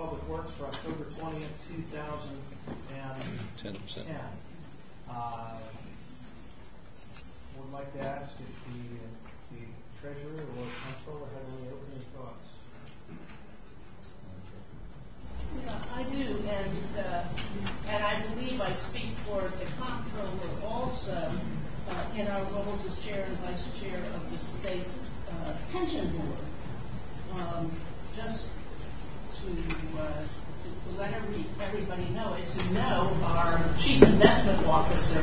Public Works for October 20th, 2010. Would like to ask if the treasurer or comptroller have any opening thoughts. I do, and I believe I speak for the comptroller also in our roles as chair and vice chair of the state pension board. Just to let everybody know, as you know, our chief investment officer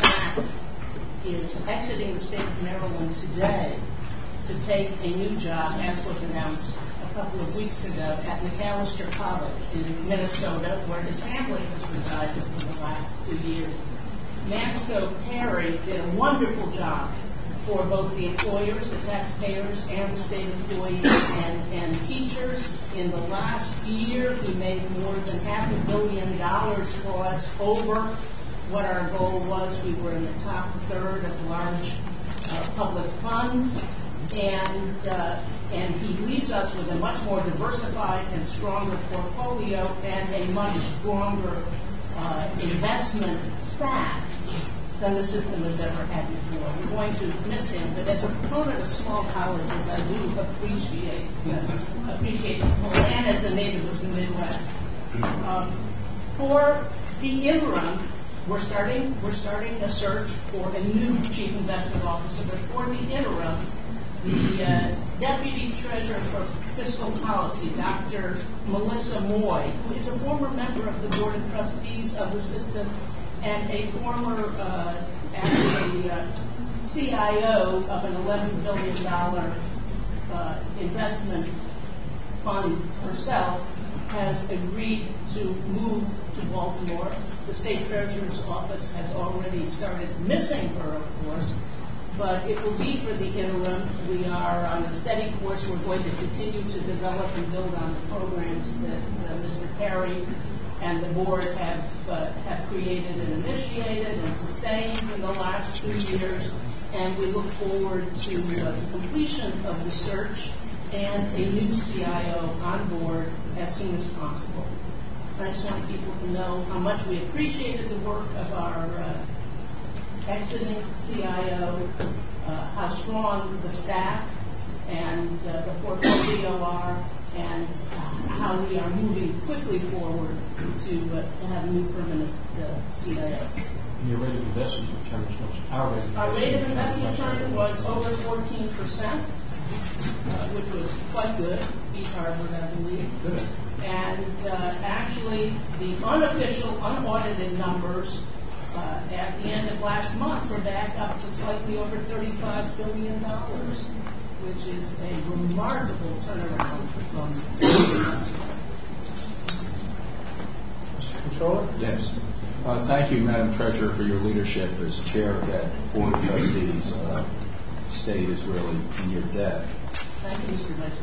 is exiting the state of Maryland today to take a new job, as was announced a couple of weeks ago, at Macalester College in Minnesota, where his family has resided for the last 2 years. Mansco Perry did a wonderful job for both the employers, the taxpayers, and the state employees and teachers. In the last year, he made more than $500 million for us over what our goal was. We were in the top third of large public funds, and he leaves us with a much more diversified and stronger portfolio and a much stronger investment staff than the system has ever had before. We're going to miss him, but as a proponent of small colleges, I do appreciate and as a native of the Midwest. For the interim, we're starting a search for a new chief investment officer, but for the interim, the Deputy Treasurer for Fiscal Policy, Dr. Melissa Moy, who is a former member of the Board of Trustees of the system and a former CIO of an $11 billion investment fund herself, has agreed to move to Baltimore. The State Treasurer's Office has already started missing her, of course, but it will be for the interim. We are on a steady course. We're going to continue to develop and build on the programs that Mr. Perry and the board have created and initiated and sustained in the last 2 years, and we look forward to the completion of the search and a new CIO on board as soon as possible. I just want people to know how much we appreciated the work of our exiting CIO, how strong the staff and the portfolio are, and how we are moving quickly forward to have a new permanent CIO. Your rate of investment return was our rate of investment return was over 14%, which was quite good, beat Harvard, I believe. Good. And actually, the unofficial, unaudited numbers at the end of last month were back up to slightly over $35 billion, which is a remarkable turnaround from 2 months ago. Mr. Controller? Yes. Thank you, Madam Treasurer, for your leadership as chair of that Board of Trustees. State is really in your debt. Thank you, Mr. Vice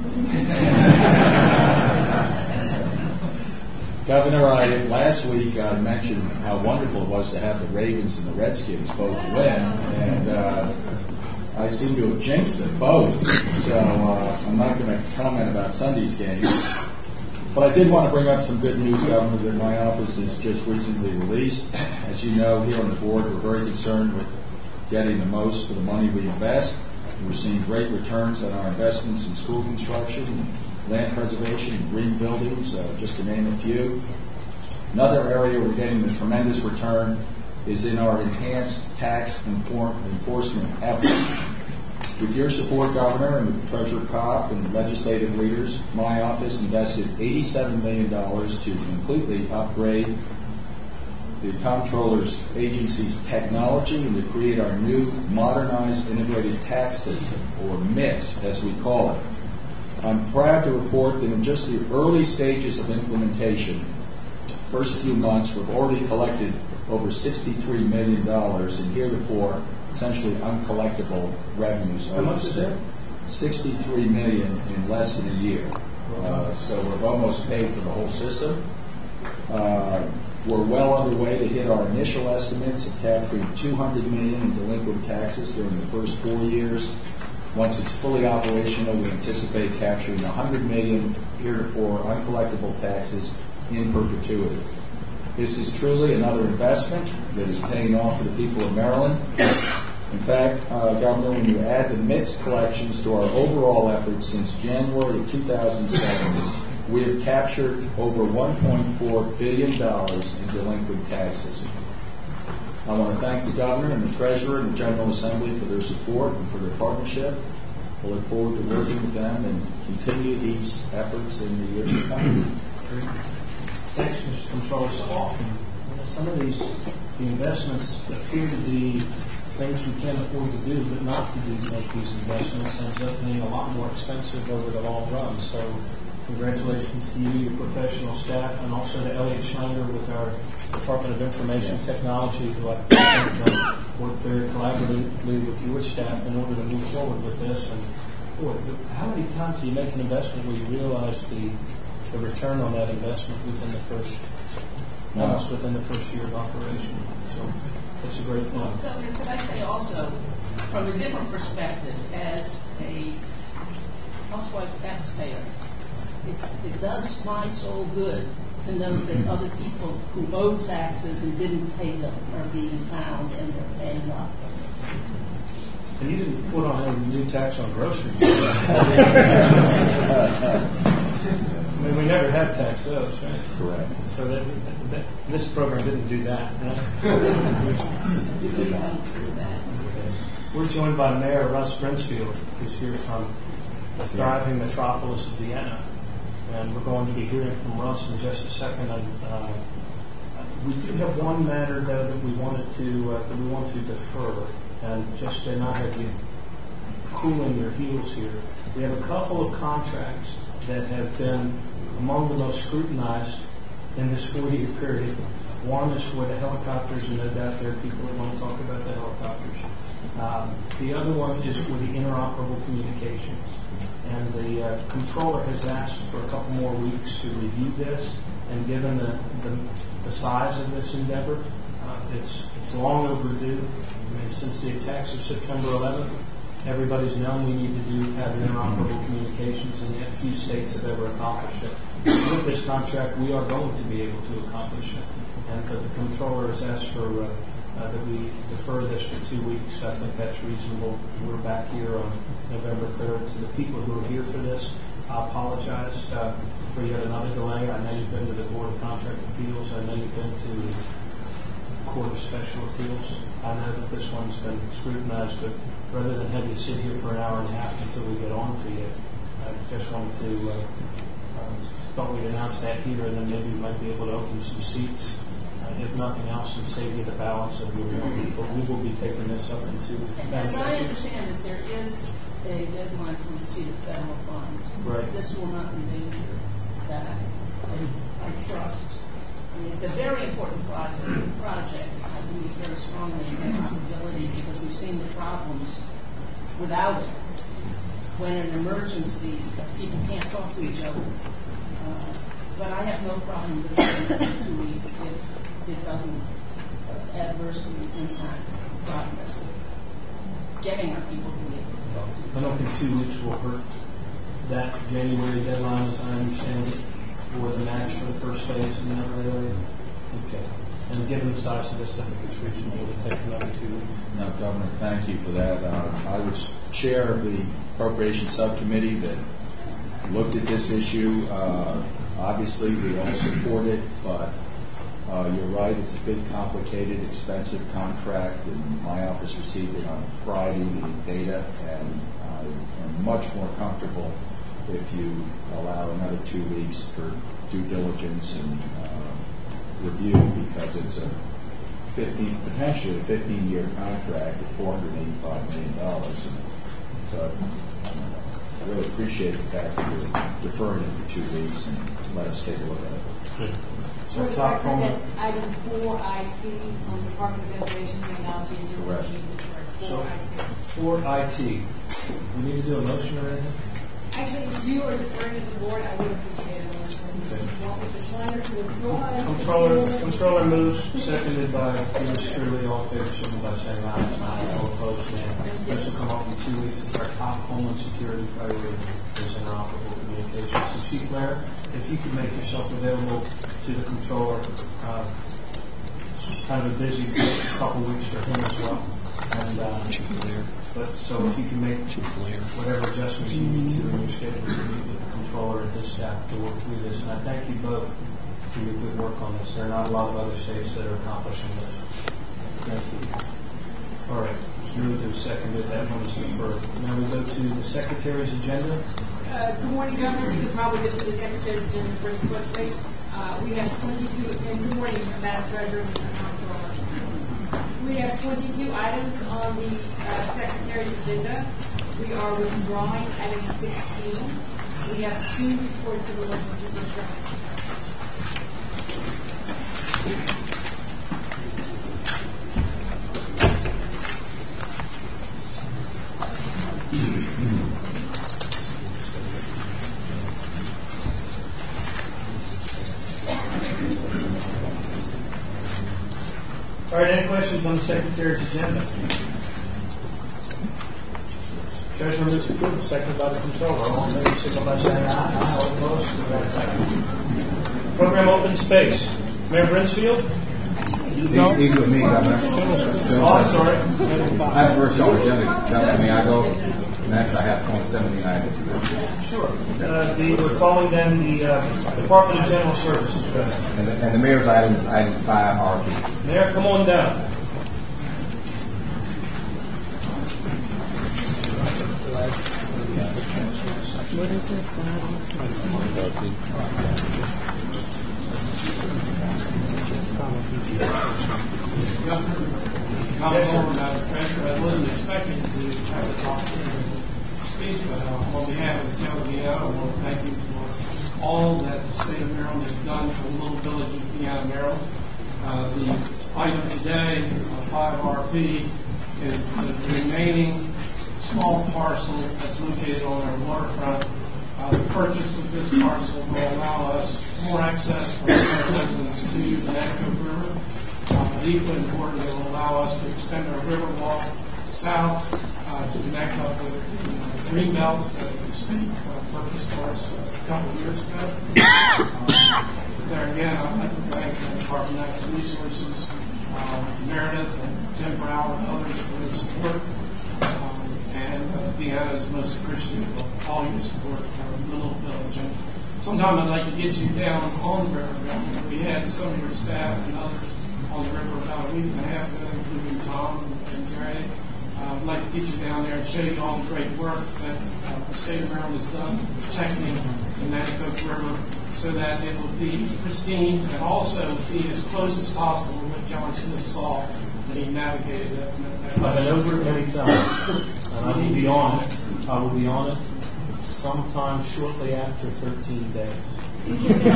Chairman. Governor, last week I mentioned how wonderful it was to have the Ravens and the Redskins both win, and I seem to have jinxed them both, so I'm not going to comment about Sunday's game. But I did want to bring up some good news, Governor, that my office has just recently released. As you know, here on the board, we're very concerned with getting the most for the money we invest. We're seeing great returns on our investments in school construction, land preservation, and green buildings, just to name a few. Another area we're getting a tremendous return is in our enhanced tax enforcement efforts. With your support, Governor, and with Treasurer Kopp and legislative leaders, my office invested $87 million to completely upgrade the Comptroller's agency's technology and to create our new modernized integrated tax system, or MITS, as we call it. I'm proud to report that in just the early stages of implementation, first few months, we've already collected over $63 million in heretofore essentially uncollectible revenues. How much is that? $63 million in less than a year. So we've almost paid for the whole system. We're well underway to hit our initial estimates of capturing $200 million in delinquent taxes during the first 4 years. Once it's fully operational, we anticipate capturing $100 million heretofore uncollectible taxes in perpetuity. This is truly another investment that is paying off for the people of Maryland. In fact, Governor, when you add the MITS collections to our overall efforts since January of 2007, we have captured over $1.4 billion in delinquent taxes. I want to thank the Governor and the Treasurer and the General Assembly for their support and for their partnership. We'll look forward to working with them and continue these efforts in the years to come. Thanks, Mr. Controller. So often, some of the investments appear to be things we can't afford to do, but not to make these investments ends up being a lot more expensive over the long run. So congratulations to you, your professional staff, and also to Elliot Schneider with our Department of Information Technology, who I think worked very collaboratively with your staff in order to move forward with this. And boy, how many times do you make an investment where you realize the return on that investment within the first year of operation? So that's a great thing. Governor, could I say also, from a different perspective, as a housewife taxpayer, it does my soul good to know that other people who owe taxes and didn't pay them are being found and they're paying up. And you didn't put on any new tax on groceries. I mean, we never had tax those, right? Correct. So this program didn't do that. Right? We're joined by Mayor Russ Brinsfield, who's here from the thriving metropolis of Vienna. And we're going to be hearing from Russ in just a second. And we do have one matter, though, that we want to defer, and just to not have you cooling your heels here. We have a couple of contracts that have been among the most scrutinized in this 4-year period. One is for the helicopters, and no doubt there are people that want to talk about the helicopters. The other one is for the interoperable communications. And the controller has asked for a couple more weeks to review this, and given the size of this endeavor, it's long overdue. I mean, since the attacks of September 11th, everybody's known we need to have interoperable communications, and yet few states have ever accomplished it. With this contract, we are going to be able to accomplish it. And the controller has asked for that we defer this for 2 weeks. I think that's reasonable. We're back here on November 3rd. To the people who are here for this, I apologize for yet another delay. I know you've been to the Board of Contract Appeals. I know you've been to the Court of Special Appeals. I know that this one's been scrutinized, but rather than have you sit here for an hour and a half until we get on to you, I just wanted to thought we'd announce that here, and then maybe we might be able to open some seats, if nothing else, and save you the balance of your morning. But we will be taking this up into. As I understand it, there is a deadline for receipt of federal funds. Right. This will not endanger that. I trust. I mean, it's a very important project. I believe very strongly in interoperability because we've seen the problems without it. When in an emergency, people can't talk to each other. But I have no problem with it for 2 weeks if it doesn't adversely impact progress of getting our people to be able to talk to each other. I don't think 2 weeks will hurt that January deadline, as I understand it, for the match for the first phase in that area. Okay. And given the size of this, I think it's reasonable to take another 2 weeks. No, Governor, thank you for that. I was chair of the Appropriations Subcommittee that looked at this issue. Obviously, we all support it, but you're right, it's a big, complicated, expensive contract, and my office received it on Friday, the data, and I'm much more comfortable if you allow another 2 weeks for due diligence and review, because it's a potentially a 15-year contract at $485 million. And so I really appreciate the fact that you're deferring it for 2 weeks and let us take a look at it. Good. So that's item 4IT on the Department of Information Technology. Correct. So, 4IT. We need to do a motion or anything? Actually, if you are deferring to the board, I would appreciate a motion. Okay. Want Mr. Schreiner to to withdraw. Controller moves, seconded by yours truly. All in favor, signify by saying aye. Aye. All opposed, nay. This will come up in 2 weeks. It's our top homeland security priority. There's interoperable communications. So Chief Blair, if you could make yourself available to the controller, it's kind of a busy couple weeks for him as well. And but so if you can make whatever adjustments you need to in your schedule to meet with the controller and his staff to work through this. And I thank you both for your good work on this. There are not a lot of other states that are accomplishing this. Thank you. All right. Moved and seconded. That one is deferred. Now we go to the Secretary's agenda. Good morning, Governor. You could probably just put the Secretary's agenda pretty quickly. We have 22, and good morning, Madam Treasurer and Comptroller. We have 22 items on the Secretary's agenda. We are withdrawing item 16. We have 2 reports of emergency procurement. All right, any questions on the Secretary's agenda? Treasurer moves to approve, seconded by the Controller. All in favor, signify by saying aye. All opposed, we got a second. Program Open Space. Mayor Brinsfield? He's with me, Governor. Oh, I'm sorry. I have first on the agenda. May I go? Next, I have 2017 items. Sure. We're calling then the Department of General Services. And the mayor's item is item 5 RP. Mayor, come on down. What is it? I wasn't expecting to have this opportunity to speak, but on behalf of the town of Vienna, I want to thank you for all that the state of Maryland has done for the little village of Vienna, Maryland. The item today, 5RP, is the remaining small parcel that's located on our waterfront. The purchase of this parcel will allow us more access for our residents to the Nanticoke River. Equally important, it will allow us to extend our river walk south to connect up with the Greenbelt that the state purchased for us a couple of years ago. There again, I'd like to thank the Department of Natural Resources, Meredith and Tim Brown and others for their support. And Vienna is most appreciative of all your support for the little village. And sometime I'd like to get you down on the river. We had some of your staff and others on the river about a week and a half ago, including Tom and Jerry. I'd like to get you down there and show you all the great work that the state of Maryland has done protecting the Nanticoke River so that it will be pristine and also be as close as possible to what John Smith saw when he navigated that. I've been over it many times, and I will be on it. I will be on it sometime shortly after 13 days. I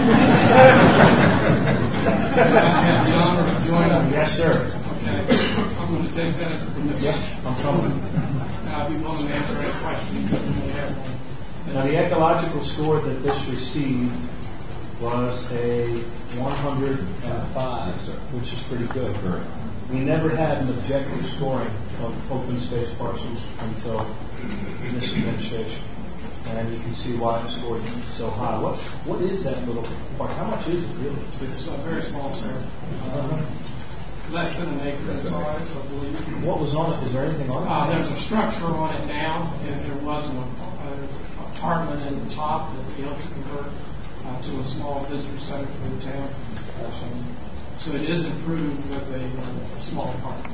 have the honor of joining. Yes, sir. Okay. I'm going to take that as a commitment. Yeah, I'm coming. I'll be willing to answer any questions that you may have. Now, the ecological score that this received was a 105, which is pretty good. We never had an objective scoring of open space parcels until this administration. And you can see why the score is so high. What is that little park? How much is it really? It's very small, sir. Less than an acre in size, I believe. What was on it? Is there anything on it? There's a structure on it now, and there was an apartment in the top that we hope to convert to a small visitor center for the town. So it is improved with a small apartment.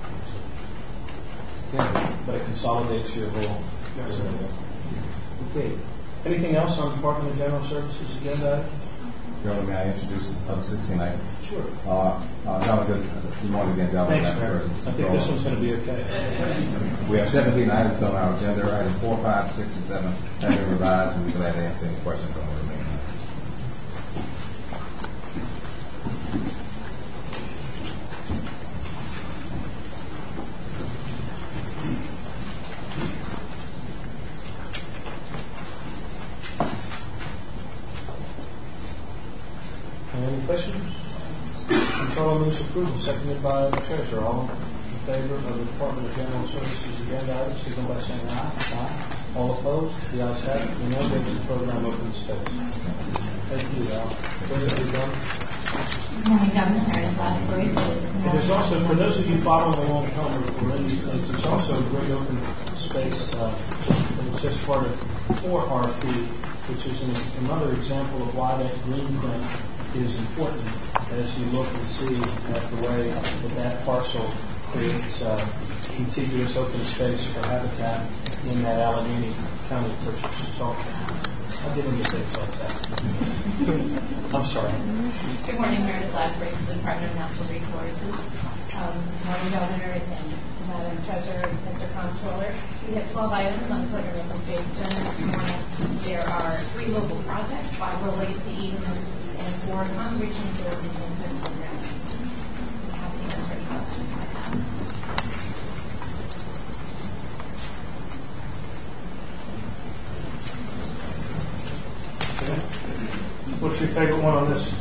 Yeah, but it consolidates your whole. Yes, sir. Okay. Anything else on Department of General Services agenda? Governor, may I introduce other 16 items? Sure. Gentlemen, good morning again, gentlemen. Thanks, Mayor. I think this one's going to be okay. We have 17 items on our agenda. Item 4, 5, 6, and 7 have been revised, and we'd be glad to answer any questions on the remaining items. Any questions? Controller moves approval, seconded by the treasurer. All in favor of the Department of General Services agenda item, signal by saying aye. Aye. All opposed? The ayes have it. We now go to the program open space. Thank you, Al. President Dunn. Good morning, Governor Meredith Lafley. And there's also, for those of you following along at home or in these things, there's also a great open space that is just part of 4RP, which is another example of why that green print is important as you look and see at the way that parcel creates contiguous open space for habitat in that Allegheny County purchase. So I'll get into things like that. I'm sorry. Good morning, Meredith Lafley from the Department of Natural Resources. Morning, Governor and Madam Treasurer and Mr. Comptroller. We have 12 items on the program open space agenda this morning. There are 3 local projects, 5 rural legacy easements, and 4 conservation field enhancements and ground easements. I'm happy to answer any questions you might have. Okay. What's your favorite one on this?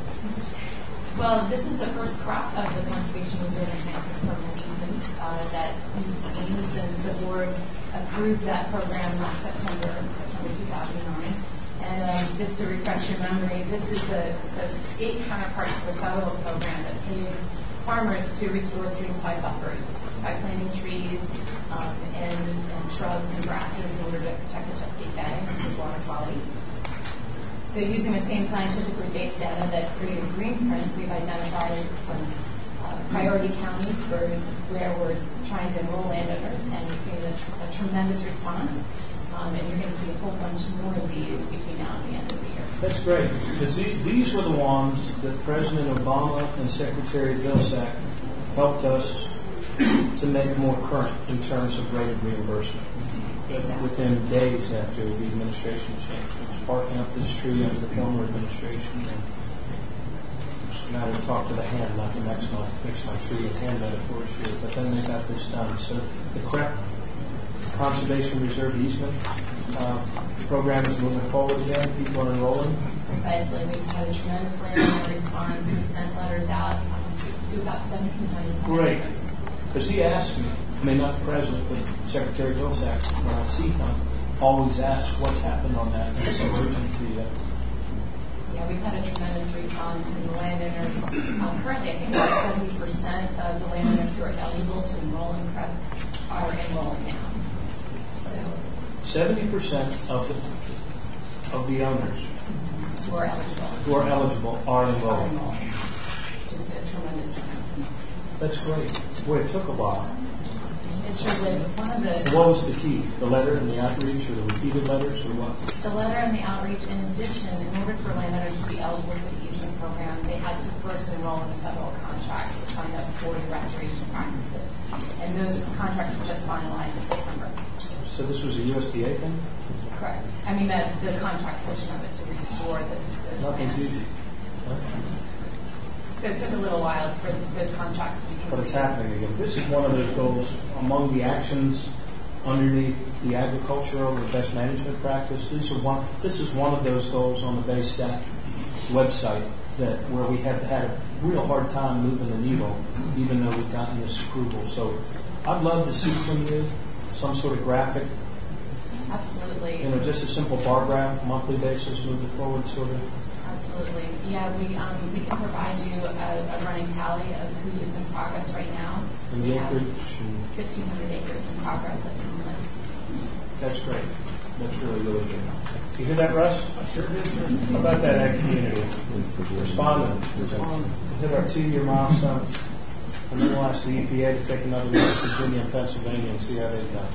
Well, this is the first crop of the Conservation Reserve Enhancement Program easements that you've seen since the board approved that program last September 2009. And just to refresh your memory, this is the state counterpart to the federal program that pays farmers to restore stream-side buffers by planting trees and shrubs and grasses in order to protect the Chesapeake Bay and improve water quality. So using the same scientifically based data that created Greenprint, we've identified some priority counties where we're trying to enroll landowners, and we've seen a tremendous response. And you're going to see a whole bunch more of these between now and the end of the year. That's great, because these were the ones that President Obama and Secretary Vilsack helped us to make more current in terms of rate of reimbursement. Exactly. Within days after the administration changed. It was barking up this tree under the former administration. And it's a matter of talk to the hand, not the next month, fix my tree with hand metaphors here. But then they got this done. So the CREP Conservation Reserve Easement program is moving forward again. People are enrolling. Precisely. We've had a tremendous landowner response. We sent letters out to about 1,700 Great. landowners. Because he asked me, I mean, not the president, but Secretary Vilsack, when I see him, always asks what's happened on that. It's so urgent to you. Yeah, we've had a tremendous response in the landowners. Currently, I think about 70% of the landowners who are eligible to enroll in CREP are enrolling now. So 70% of the owners who are eligible are are enrolled. enrolling. Just a tremendous amount. That's great. Boy, it took a while. It sure did. One of the What was the key? The letter and the outreach, or the repeated letters, or what? The letter and the outreach, in addition, in order for landowners to be eligible for the easement program, they had to first enroll in the federal contract to sign up for the restoration practices. And those contracts were just finalized in September. So this was a USDA thing? Correct. I mean, the contract portion of it to restore those Nothing's lands. easy. So it took a little while for those contracts to be But it's completed. happening again. This is one of those goals among the actions underneath the agricultural and best management practice. This is one of those goals on the BayStat website where we have had a real hard time moving the needle, even though we've gotten this approval. So I'd love to see from you some sort of graphic, Absolutely. just a simple bar graph, monthly basis, moving forward, sort of. Absolutely. Yeah, we can provide you a running tally of who is in progress right now. And We the have acreage. 1,500 acres in progress at the moment. That's great. That's really, really good. You hear that, Russ? I sure did, sir. How about that ag community? Responding. Hit our 2-year milestones. And then we'll ask the EPA to take another look at Virginia and Pennsylvania and see how they've done.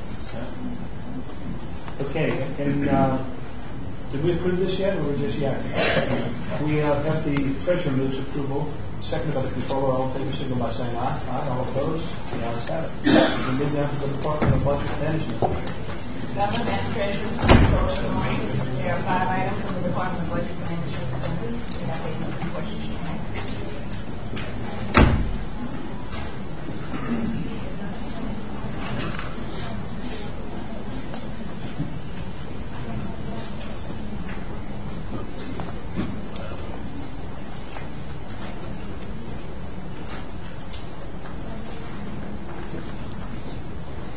Okay, and did we approve this yet, or we're just yakking? We have the treasurer moves approval, seconded by the controller. All in favor, signal by saying aye. Aye. All opposed? The ayes have it. We move down to the Department of Budget Management. Governor, Madam Treasurer, Controller, good morning. There are 5 items on the Department of Budget Management agenda. Do you have any questions you have?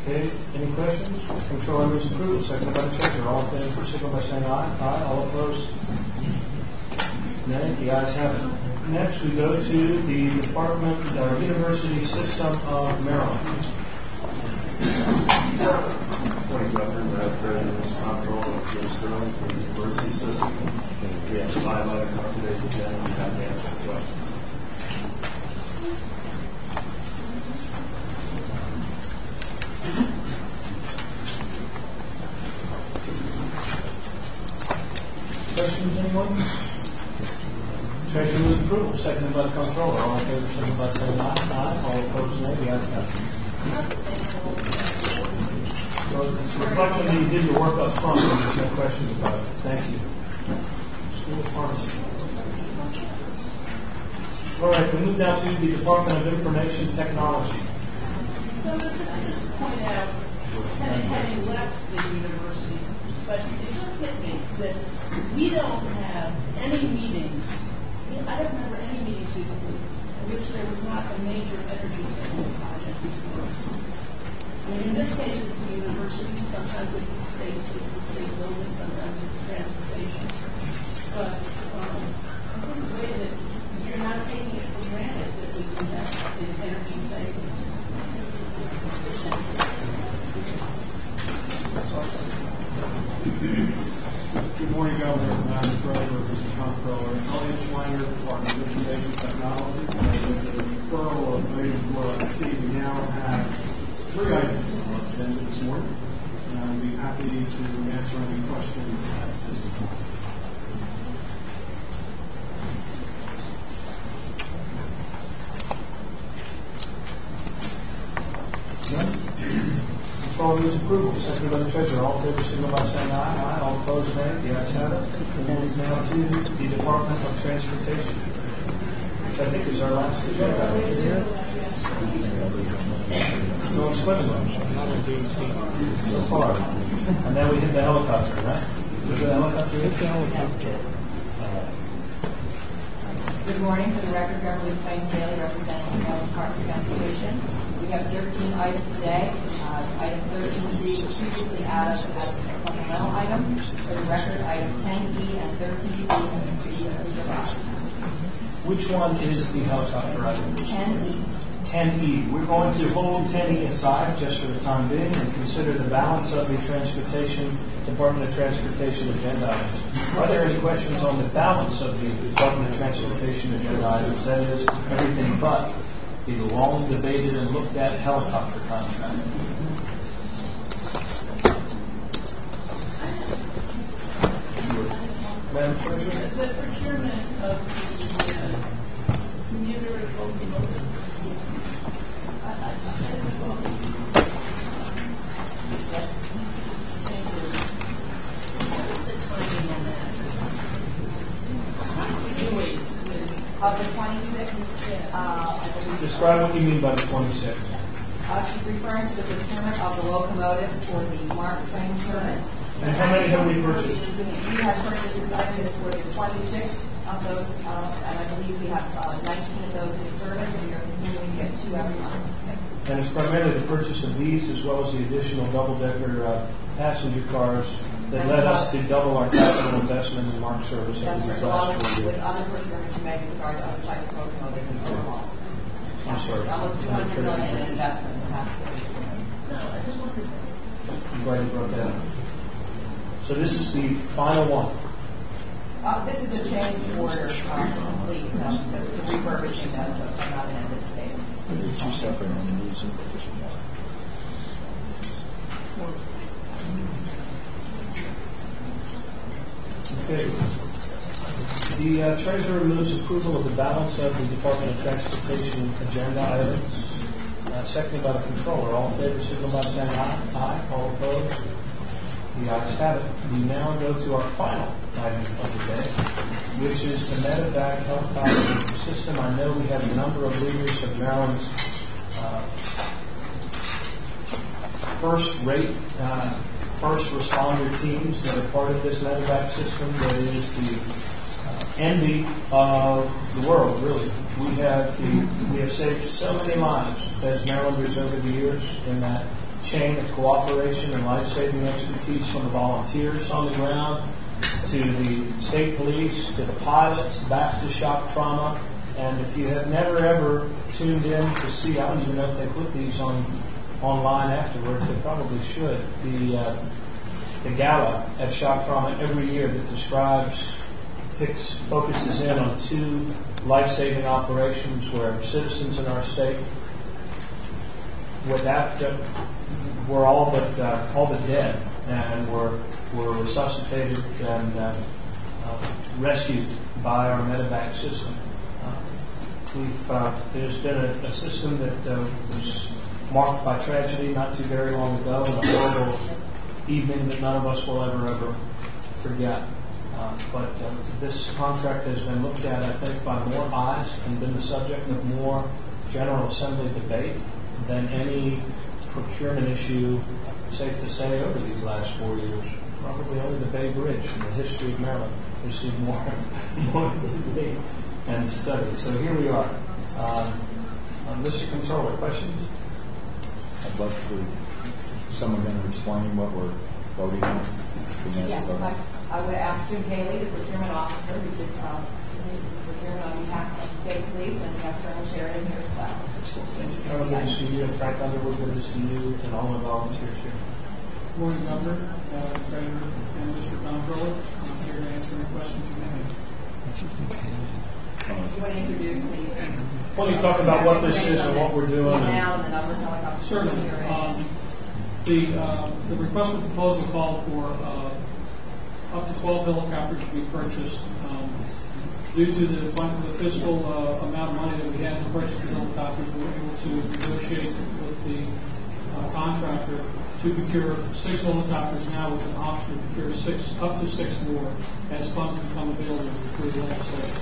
Okay, any questions? Controller moves approval, seconded by the treasurer. All in favor, signal by saying aye. Aye. All opposed? Nay. The ayes have it. Next, we go to the University System of Maryland. Morning, Governor, Madam President, Mr. Comptroller, Jim Sterling from the University System. We have 5 items on today's agenda. We have to answer questions. Questions, anyone? Treasurer moves approval, seconded by the Comptroller. All in favor, signal by saying aye. Aye. All opposed, nay. The ayes have it. So it's a reflection that you did your work up front, and there's no questions about it. Thank you. School of Pharmacy. All right, we move now to the Department of Information Technology. So I just point out, having left the university, but it just hit me that we don't have any meetings. I don't remember any meetings recently in which there was not a major energy saving project. I mean, in this case, it's the university. Sometimes it's the state building. Sometimes it's transportation. But I think the way that you're not taking it for granted that we invest in energy savings. Good morning, Governor, Madam Treasurer, Mr. Comptroller. Elliot Schweiner, Department of Information Technology. With the referral of Major World IT, we now have 3 items on our agenda this morning. And I'd be happy to answer any questions at this time. Controller moves approval, seconded by the treasurer. All in favor, signal by saying aye. Aye. All opposed, nay. The ayes have it. And then now to the Department of Transportation, which I think is our last agenda. Going swimming so far. And then we hit the helicopter, right? Was the helicopter? Hit the helicopter. Good morning. For the record, Beverly Spain Daly, representing the Maryland Department of Transportation. We have 13 items today. Item 13C was previously added as a supplemental item. For the record, item 10E and 13C have been previously revised. Which one is the helicopter item? 10E. 10E. We're going to hold 10E aside just for the time being and consider the balance of the Department of Transportation agenda items. Are there any questions on the balance of the Department of Transportation agenda items? That is, everything but the long debated and looked at helicopter contract. Madam Treasurer? The procurement of the commuter locomotive. What is the timing on that? How do we do it? Of the 26th, I believe. Describe what you mean by the 26th. She's referring to the procurement of the locomotives for the Mark Twain service. And how many have we purchased? We have purchased items for 26 of those, and I believe we have 19 of those in service, and we are continuing to get 2 every month. And it's primarily the purchase of these as well as the additional double-decker passenger cars that led us to double our capital investment in Mark service over That's these right. last 4 With years. other procurements you make with regard to other types of locomotives and overhauls. I'm sorry. Almost $200 million in investment in the past 4 years. No, I just wondered. I'm glad you brought that up. So this is the final one. This is a change order complete because it's a refurbishing that I'm not anticipating. They're 2 separate entities. Okay. The treasurer moves approval of the balance of the Department of Transportation agenda items. Seconded by the controller. All in favor, signal by saying aye. Aye. All opposed? The ayes have it. We now go to our final item of the day, which is the medevac helicopter system. I know we have a number of leaders of Maryland's first-rate first responder teams that are part of this medevac system. That is the envy of the world, really. We have saved so many lives as Marylanders over the years in that chain of cooperation and life-saving expertise from the volunteers on the ground, to the state police, to the pilots, back to shock trauma. And if you have never ever tuned in to see, I don't even know if they put these online afterwards, they probably should, the gala at Shock Trauma every year that focuses in on 2 life-saving operations where citizens in our state were all but dead and were resuscitated and rescued by our medevac system. There's been a system that was marked by tragedy not too very long ago, and a horrible evening that none of us will ever forget. But this contract has been looked at, I think, by more eyes and been the subject of more General Assembly debate than any procurement issue, safe to say, over these last 4 years. Probably only the Bay Bridge in the history of Maryland received more debate and study. So here we are. Mr. Controller, questions? I'd love for someone to explain what we're voting on. Yes, I would ask Jim Haley, the procurement officer, who did procurement on behalf of the state police, and we have Colonel Sheridan here as well. Thank you, Colonel. Good to see you. In fact, Underwood, good to see you and all the volunteers here. Good morning, Governor, Treasurer, and Mr. Comptroller. I'm here to answer any questions you may have. Do you want to introduce the... Why don't you talk about what this is and what we're doing? Now and the number of helicopters. Certainly. The request for proposal called for up to 12 helicopters to be purchased. Due to the fiscal amount of money that we had to purchase the helicopters, we were able to negotiate with the contractor to procure 6 helicopters now with an option to procure up to 6 more as funds become available through the legislature.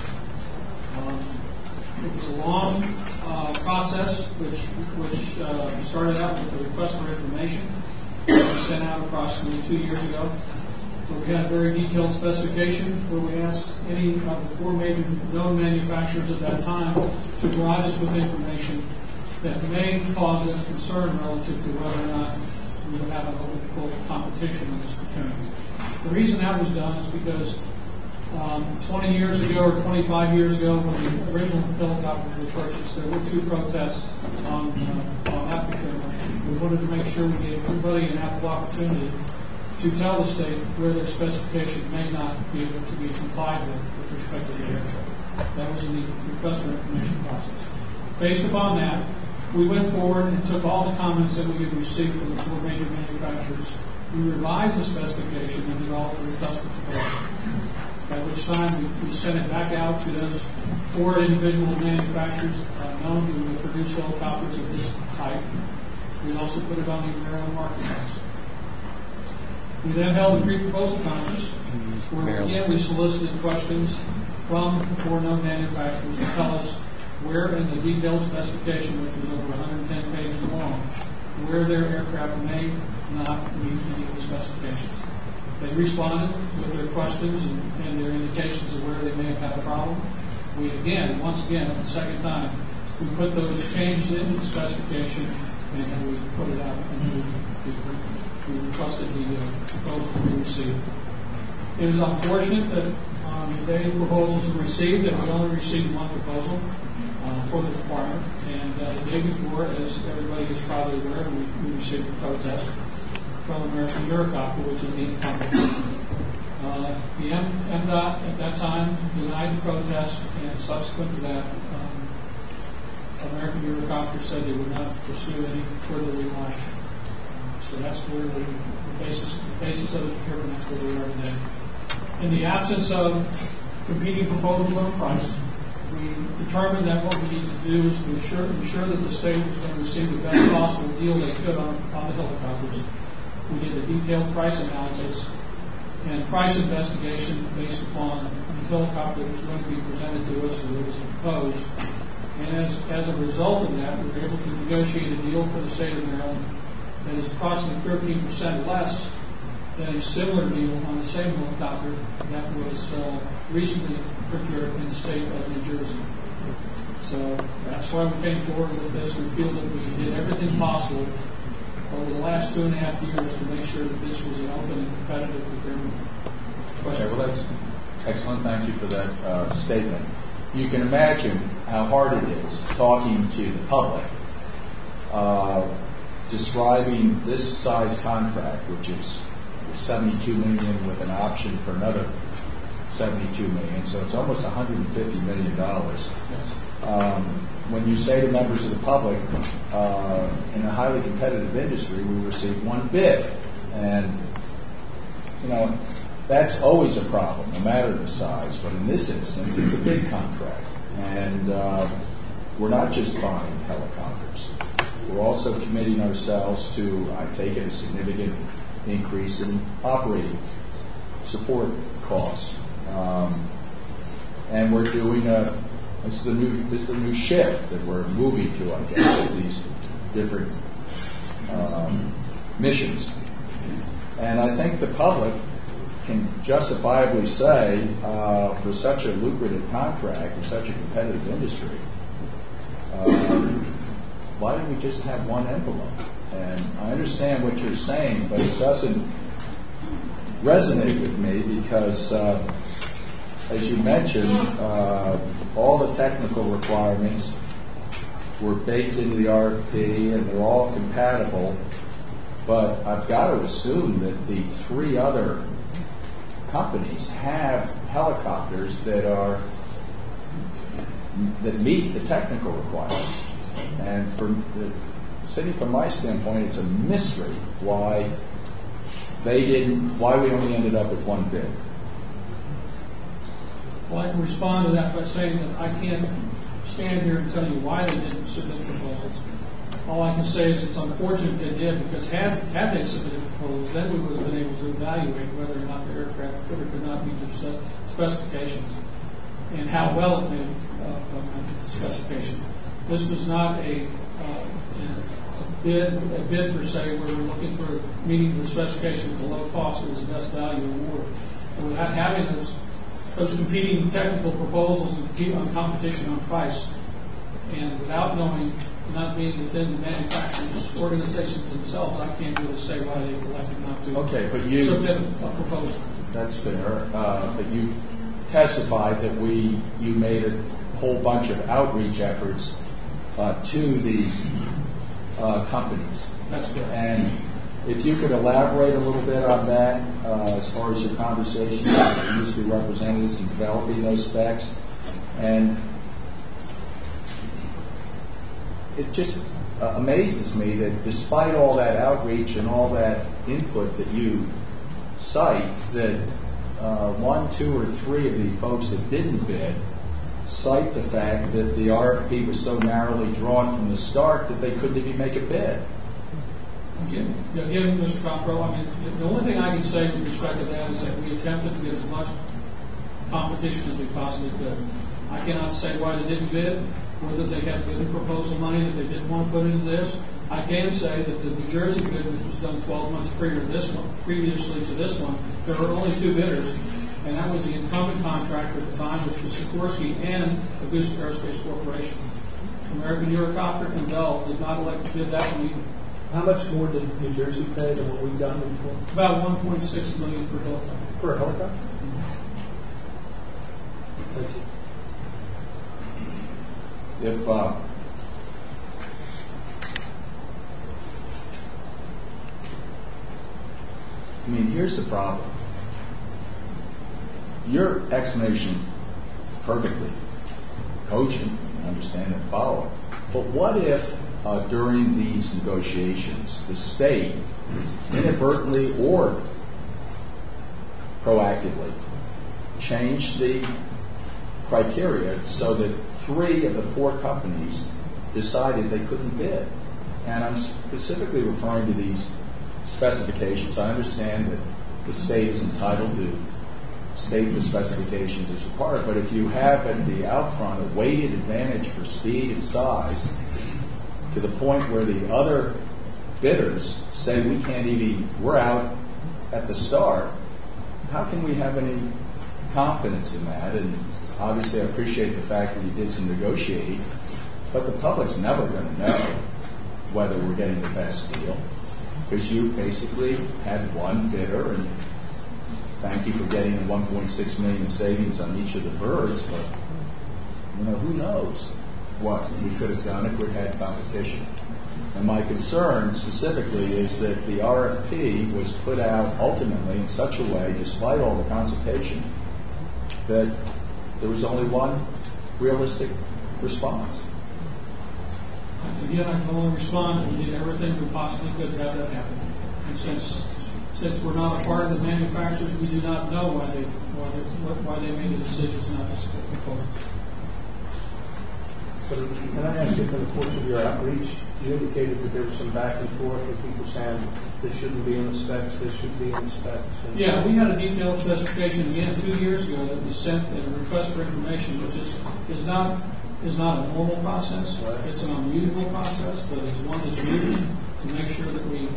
It was a long process which started out with a request for information that was sent out approximately 2 years ago. So we had a very detailed specification where we asked any of the 4 major known manufacturers at that time to provide us with information that may cause us concern relative to whether or not we would have an open competition in this procurement. The reason that was done is because 20 years ago or 25 years ago, when the original helicopters were purchased, there were 2 protests on that procurement. We wanted to make sure we gave everybody an ample opportunity to tell the state where their specification may not be able to be complied with respect to the aircraft. That was in the request for information process. Based upon that, we went forward and took all the comments that we had received from the 4 major manufacturers. We revised the specification and did all the request for proposal. At which time we sent it back out to those 4 individual manufacturers known to produce helicopters of this type. We also put it on the Maryland marketplace. We then held a pre-proposal conference where again we solicited questions from the 4 known manufacturers to tell us where in the detailed specification, which was over 110 pages long, where their aircraft may not meet any of the specifications. They responded with their questions and their indications of where they may have had a problem. We once again, the second time, we put those changes into the specification and we put it out and we requested the proposals we received. It is unfortunate that on the day the proposals were received, that we only received 1 proposal for the department. And the day before, as everybody is probably aware, we received a protest from American Eurocopter, which is the incumbent. The MDOT at that time denied the protest, and subsequent to that, American Eurocopter said they would not pursue any further relaunch. So that's where the basis of the procurement, that's where we are today. In the absence of competing proposals on price, we determined that what we need to do is to ensure that the state was going to receive the best possible deal they could on the helicopters. We did a detailed price analysis and price investigation based upon the helicopter that was going to be presented to us that was proposed. And as a result of that, we were able to negotiate a deal for the state of Maryland that is approximately 13% less than a similar deal on the same helicopter that was recently procured in the state of New Jersey. So that's why we came forward with this. We feel that we did everything possible over the last 2.5 years to make sure that this was an open and competitive procurement. Okay, well, that's excellent. Thank you for that statement. You can imagine how hard it is talking to the public, describing this size contract, which is $72 million with an option for another $72 million, so it's almost $150 million. When you say to members of the public, in a highly competitive industry, we receive one bid, and that's always a problem, no matter the size. But in this instance, it's a big contract, and we're not just buying helicopters. We're also committing ourselves to, I take it, a significant increase in operating support costs. And we're doing this is a new shift that we're moving to, I guess, with these different missions. And I think the public can justifiably say, for such a lucrative contract in such a competitive industry, why don't we just have one envelope? And I understand what you're saying, but it doesn't resonate with me because, as you mentioned, all the technical requirements were baked into the RFP and they're all compatible, but I've got to assume that the three other companies have helicopters that meet the technical requirements. And from my standpoint, it's a mystery why we only ended up with one bid. Well, I can respond to that by saying that I can't stand here and tell you why they didn't submit proposals. All I can say is it's unfortunate they did, because had they submitted proposals, then we would have been able to evaluate whether or not the aircraft could or could not meet the specifications and how well it met the specifications. This was not a bid per se where we're looking for meeting the specifications at a low cost. It was the best value award. And without having those competing technical proposals and compete on competition on price, and without knowing, not being within the manufacturers' organizations themselves, I can't really say why they elected not to submit a proposal. That's fair. But you testified that you made a whole bunch of outreach efforts to the companies. That's correct. And if you could elaborate a little bit on that, as far as your conversations with industry representatives and developing those specs. And it just amazes me that despite all that outreach and all that input that you cite, that one, two, or three of the folks that didn't bid cite the fact that the RFP was so narrowly drawn from the start that they couldn't even make a bid. Again, Mr. Cockrell, the only thing I can say with respect to that is that we attempted to get as much competition as we possibly could. I cannot say why they didn't bid, whether they had bid proposal money that they didn't want to put into this. I can say that the New Jersey bid, which was done 12 months previously to this one, there were only two bidders, and that was the incumbent contractor at the time, which was Sikorsky and Augusta Aerospace Corporation. American Eurocopter and Bell did not elect to bid that one either. How much more did New Jersey pay than what we've done before? About $1.6 million per helicopter. Per helicopter? Thank you. Here's the problem. Your explanation perfectly cogent, understand and follow. But what if during these negotiations the state inadvertently or proactively changed the criteria so that three of the four companies decided they couldn't bid? And I'm specifically referring to these specifications. I understand that the state is entitled to state the specifications as required, but if you have at the outfront a weighted advantage for speed and size to the point where the other bidders say we're out at the start, how can we have any confidence in that? And obviously I appreciate the fact that you did some negotiating, but the public's never going to know whether we're getting the best deal. Because you basically had one bidder, and thank you for getting the 1.6 million in savings on each of the birds, but who knows what we could have done if we had competition. And my concern specifically is that the RFP was put out ultimately in such a way, despite all the consultation, that there was only one realistic response. Again, I can only respond that we did everything we possibly could to have that happen. And since we're not a part of the manufacturers, we do not know why they made the decisions not to support the proposal. But can I ask you, in the course of your outreach, you indicated that there was some back and forth with people saying this shouldn't be in the specs, this should be in the specs. Yeah, we had a detailed specification again 2 years ago that was sent in a request for information, which is not a normal process. Right. It's an unusual process, but it's one that's needed to make sure that we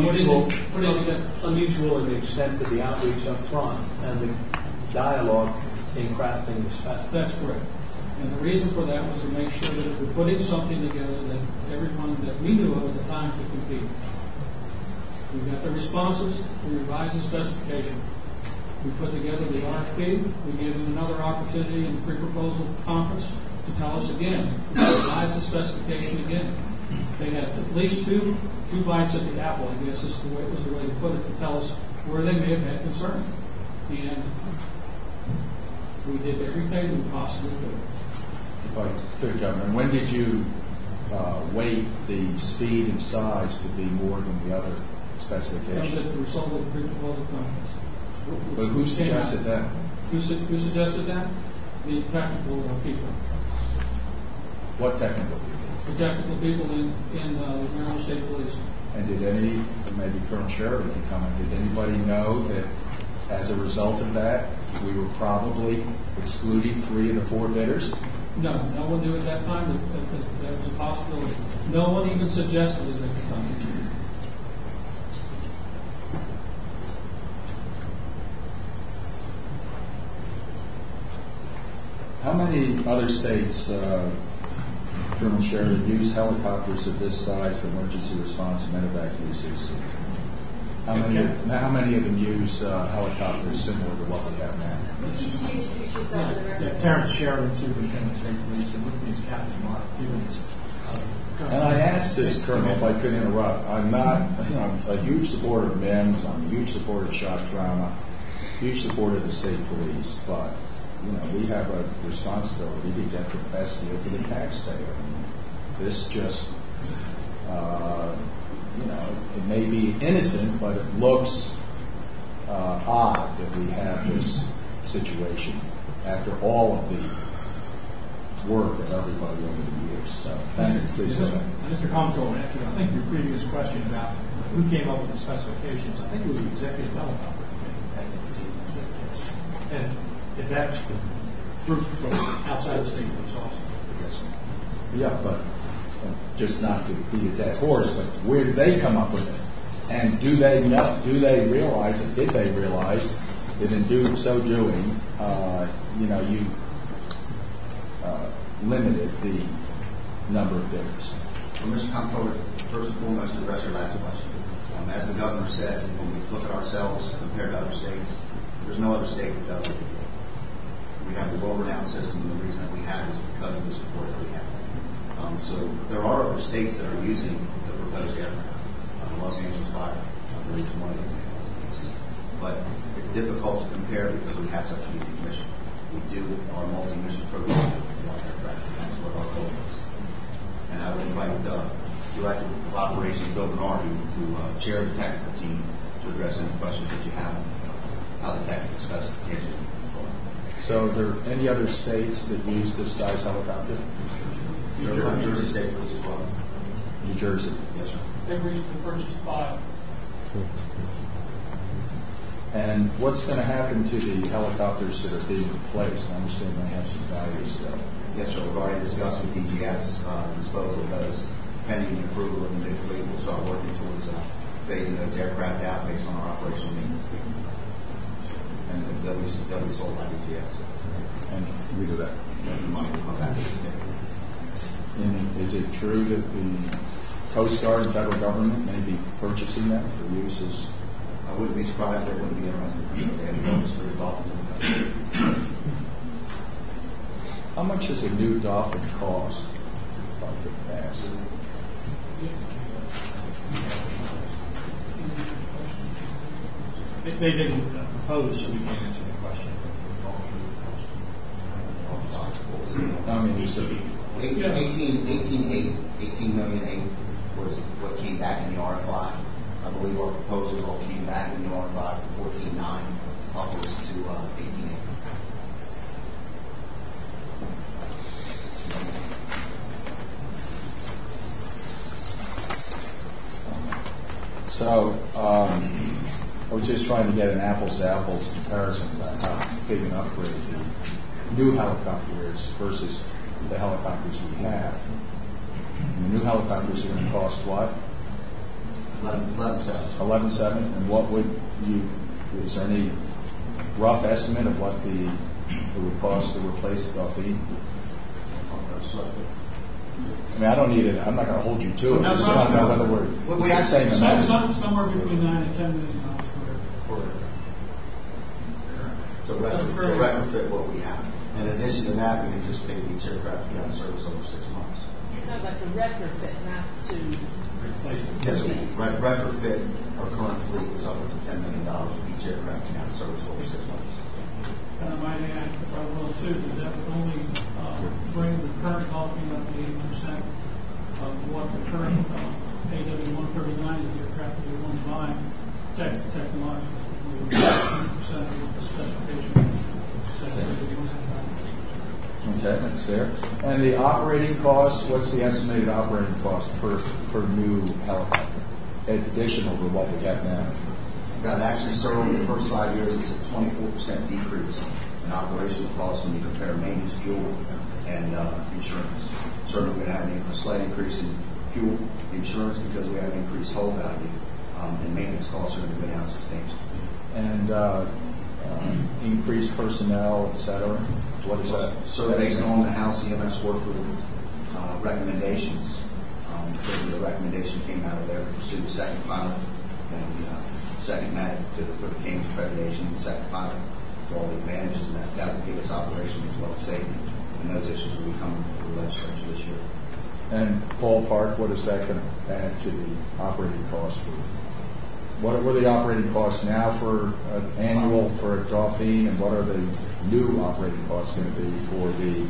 unusual in the extent of the outreach up front and the dialogue in crafting the specs. That's correct. And the reason for that was to make sure that we're putting something together that everyone that we knew of at the time could compete. We got the responses, we revised the specification. We put together the RFP, we gave them another opportunity in the pre-proposal conference to tell us again, revise the specification again. They had at least two bites at the apple, I guess was the way to put it, to tell us where they may have had concern. And we did everything we possibly could. If I could, Governor, when did you weight the speed and size to be more than the other specifications? That was the result of the pre-proposal conference. But who suggested that? Who suggested that? The technical people. What technical people? The technical people in the Maryland State Police. And maybe Colonel Sheridan can comment, did anybody know that as a result of that, we were probably excluding 3 of the 4 bidders? No one knew at that time that was a possibility. No one even suggested it at the time. How many other states, Colonel Sheridan, use helicopters of this size for emergency response and medevac uses? How many of them use helicopters similar to what we have now? Terrence Sheridan, Superintendent of State Police, and with me is Captain Mark Hughes. And I asked this, Colonel, if I could interrupt. I'm not, I'm a huge supporter of MEMS. I'm a huge supporter of shock trauma, huge supporter of the state police, but we have a responsibility to get the best deal for the taxpayer. This just, it may be innocent, but it looks odd that we have this situation after all of the work of everybody over the years. So, thank you. Please go ahead. Mr. Comptroller, answering, I think your previous question about who came up with the specifications, I think it was the executive helicopter committee. And if that's the group from outside the state police also. Yeah, but just not to beat a dead horse, but where did they come up with it? And do they know? Do they realize, and did they realize that in doing you limited the number of bidders? Well, Mr. Comptroller, first and foremost, to address your last question. As the governor said, when we look at ourselves compared to other states, there's no other state that does what we do. We have a world-renowned system, and the reason that we have is because of the support that we have. So there are other states that are using the proposed aircraft. Los Angeles Fire, I believe, is one of them. But it's difficult to compare because we have such a unique mission. We do our multi-mission program with our aircraft, and that's what our goal is. And I would invite Director of Operations Bill Bernard to chair the technical team to address any questions that you have on how the technical specifications are. So are there any other states that use this size helicopter? New Jersey State Police as well. New Jersey? Yes, sir. They've recently purchased 5. And what's going to happen to the helicopters that are being replaced? I understand they have some value still. Yes, sir. We've already discussed with DGS disposal of those. Pending the approval of the new fleet, we'll start working towards phasing those aircraft out based on our operational needs. And they'll be sold by DGS. And we do that. And the money will come back to the state. And is it true that the Coast Guard and federal government may be purchasing them for use as. I wouldn't be surprised they wouldn't be interested. They have notice for the Dolphins in the country. How much does a new Dolphin cost? If I could pass. They didn't propose, so we can't answer the question. I mean, you said 18.8 was what came back in the RFI. I believe our proposals all came back in the RFI for 14.9 upwards to 18.8. So, I was just trying to get an apples-to-apples comparison about how big an upgrade the new helicopter is versus the helicopters we have. And the new helicopters are going to cost what? 11.7. 11.7. And what would you? Is there any rough estimate of what it would cost to replace the Dauphine? I mean, I don't need it. I'm not going to hold you to it. I just want to know whether it's the same amount. Somewhere between $9 and $10 million To retrofit what we have. In addition to that, we anticipate each aircraft to be out of service over 6 months. You're talking about the retrofit, not to replace it. Yes, retrofit our current fleet is upwards of $10 million with each aircraft being out of service over 6 months. And I might add, if I will too, that would only bring the current Dolphin up to 80% of what the current AW-139 is, the aircraft that we want to buy technologically. 80% of what the specification says that we want to buy. Okay, that's fair. And the operating cost, what's the estimated operating cost per new helicopter, additional to what we have now? That actually, sir, over the first 5 years, it's a 24% decrease in operational costs when you compare maintenance, fuel, and insurance. Certainly, we're going to have a slight increase in fuel insurance because we have increased hull value, and maintenance costs are going to go down substantially. And increased personnel, et cetera. What is that? So based on the House EMS work group recommendations, the recommendation came out of there to pursue the second pilot and the second medic for the Cambridge accreditation and the second pilot for all the advantages of that. That will give us operation as well as safety. And those issues will be coming before the legislature this year. And ballpark, what is that going to add to the operating cost for? What are the operating costs now for annual for a Dauphine, and what are the new operating costs going to be for the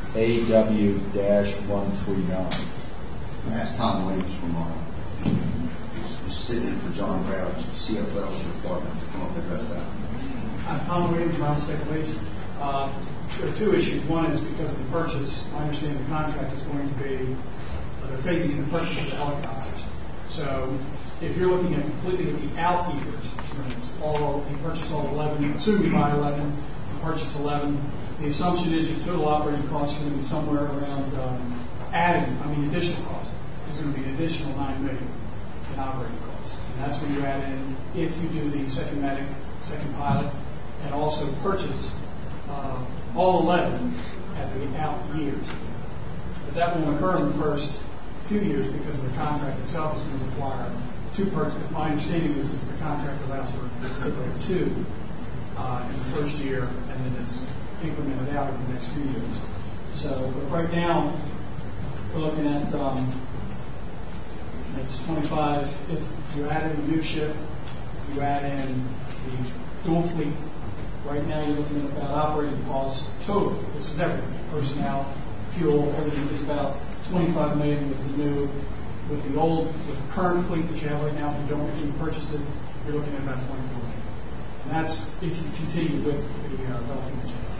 AW-139? Ask Tom Williams from who's sitting in for John Brown, CFO of the department, to come up and address that. I'm Tom Williams, Mountain State Police. There are two issues. One is because of the purchase. I understand the contract is going to be they're phasing in the purchase of the helicopters. So if you're looking at completely at the out years, you purchase all 11, assume you buy 11, you purchase 11, the assumption is your total operating costs are going to be somewhere around additional costs. There's going to be an additional $9 million in operating costs. And that's when you add in, if you do the second medic, second pilot, and also purchase all 11 at the out years. But that won't occur in the first few years because the contract itself is going to require two purchases. My understanding is the contract allows for two in the first year, and then it's incremented out in the next few years. So, but right now, we're looking at it's 25. If you add in the new ship, you add in the dual fleet. Right now, you're looking at about operating costs total. This is everything: personnel, fuel, everything is about $25 million with the new. With the current fleet that you have right now, if you don't make any purchases, you're looking at about $24 million. And that's if you continue with the Dolphin.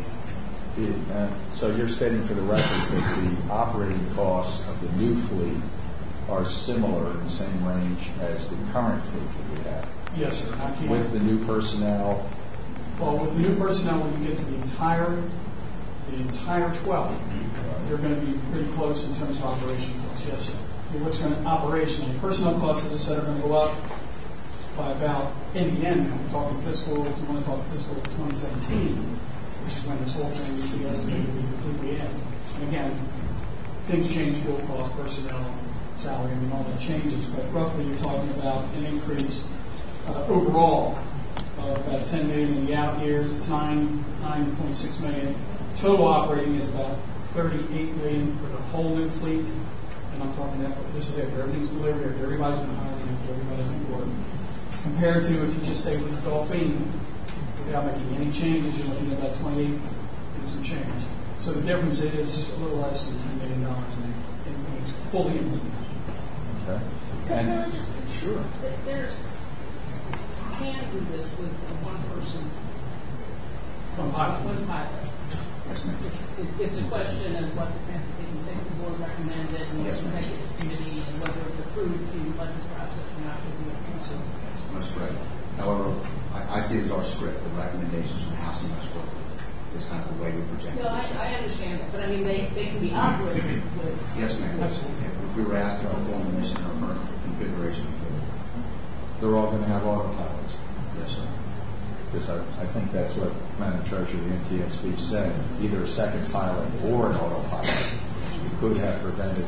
So you're stating for the record that the operating costs of the new fleet are similar in the same range as the current fleet that we have? Yes, sir. With the new personnel? Well, with the new personnel, when you get to the entire 12, you're going to be pretty close in terms of operation costs. Yes, sir. What's going to operationally, personnel costs, as I said, are going to go up by about, in the end, we're talking fiscal, if you want to talk fiscal 2017, which is when this whole thing is estimated to be completely in. And again, things change, fuel costs, personnel, salary, I mean, all that changes, but roughly you're talking about an increase overall of about $10 million in the out years. It's $9.6 million. Total operating is about $38 million for the whole new fleet. And I'm talking that this is after everything's delivered, after everybody's been hired, after everybody's on board. Compared to if you just stay with the Dolphin without making any changes, you're looking at about 28 and some change. So the difference is a little less than $10 million, and it's fully implemented. Okay. Can I just sure. There's you can't do this with one person, one pilot. It's a question of what the Transportation Safety Board recommended and what the executive committee and whether it's approved through the budget process or not. That's correct. However, I see it as our script, the recommendations from House and West World. It's kind of the way we project it. No, I understand that, but I mean, they can be operated with. Yes, ma'am. Absolutely. If we were asked to perform the mission or current configuration, they're all going to have autopilots. Yes, sir. Because I think that's what Madam Treasurer, the NTSB said. Either a second pilot or an autopilot could have prevented,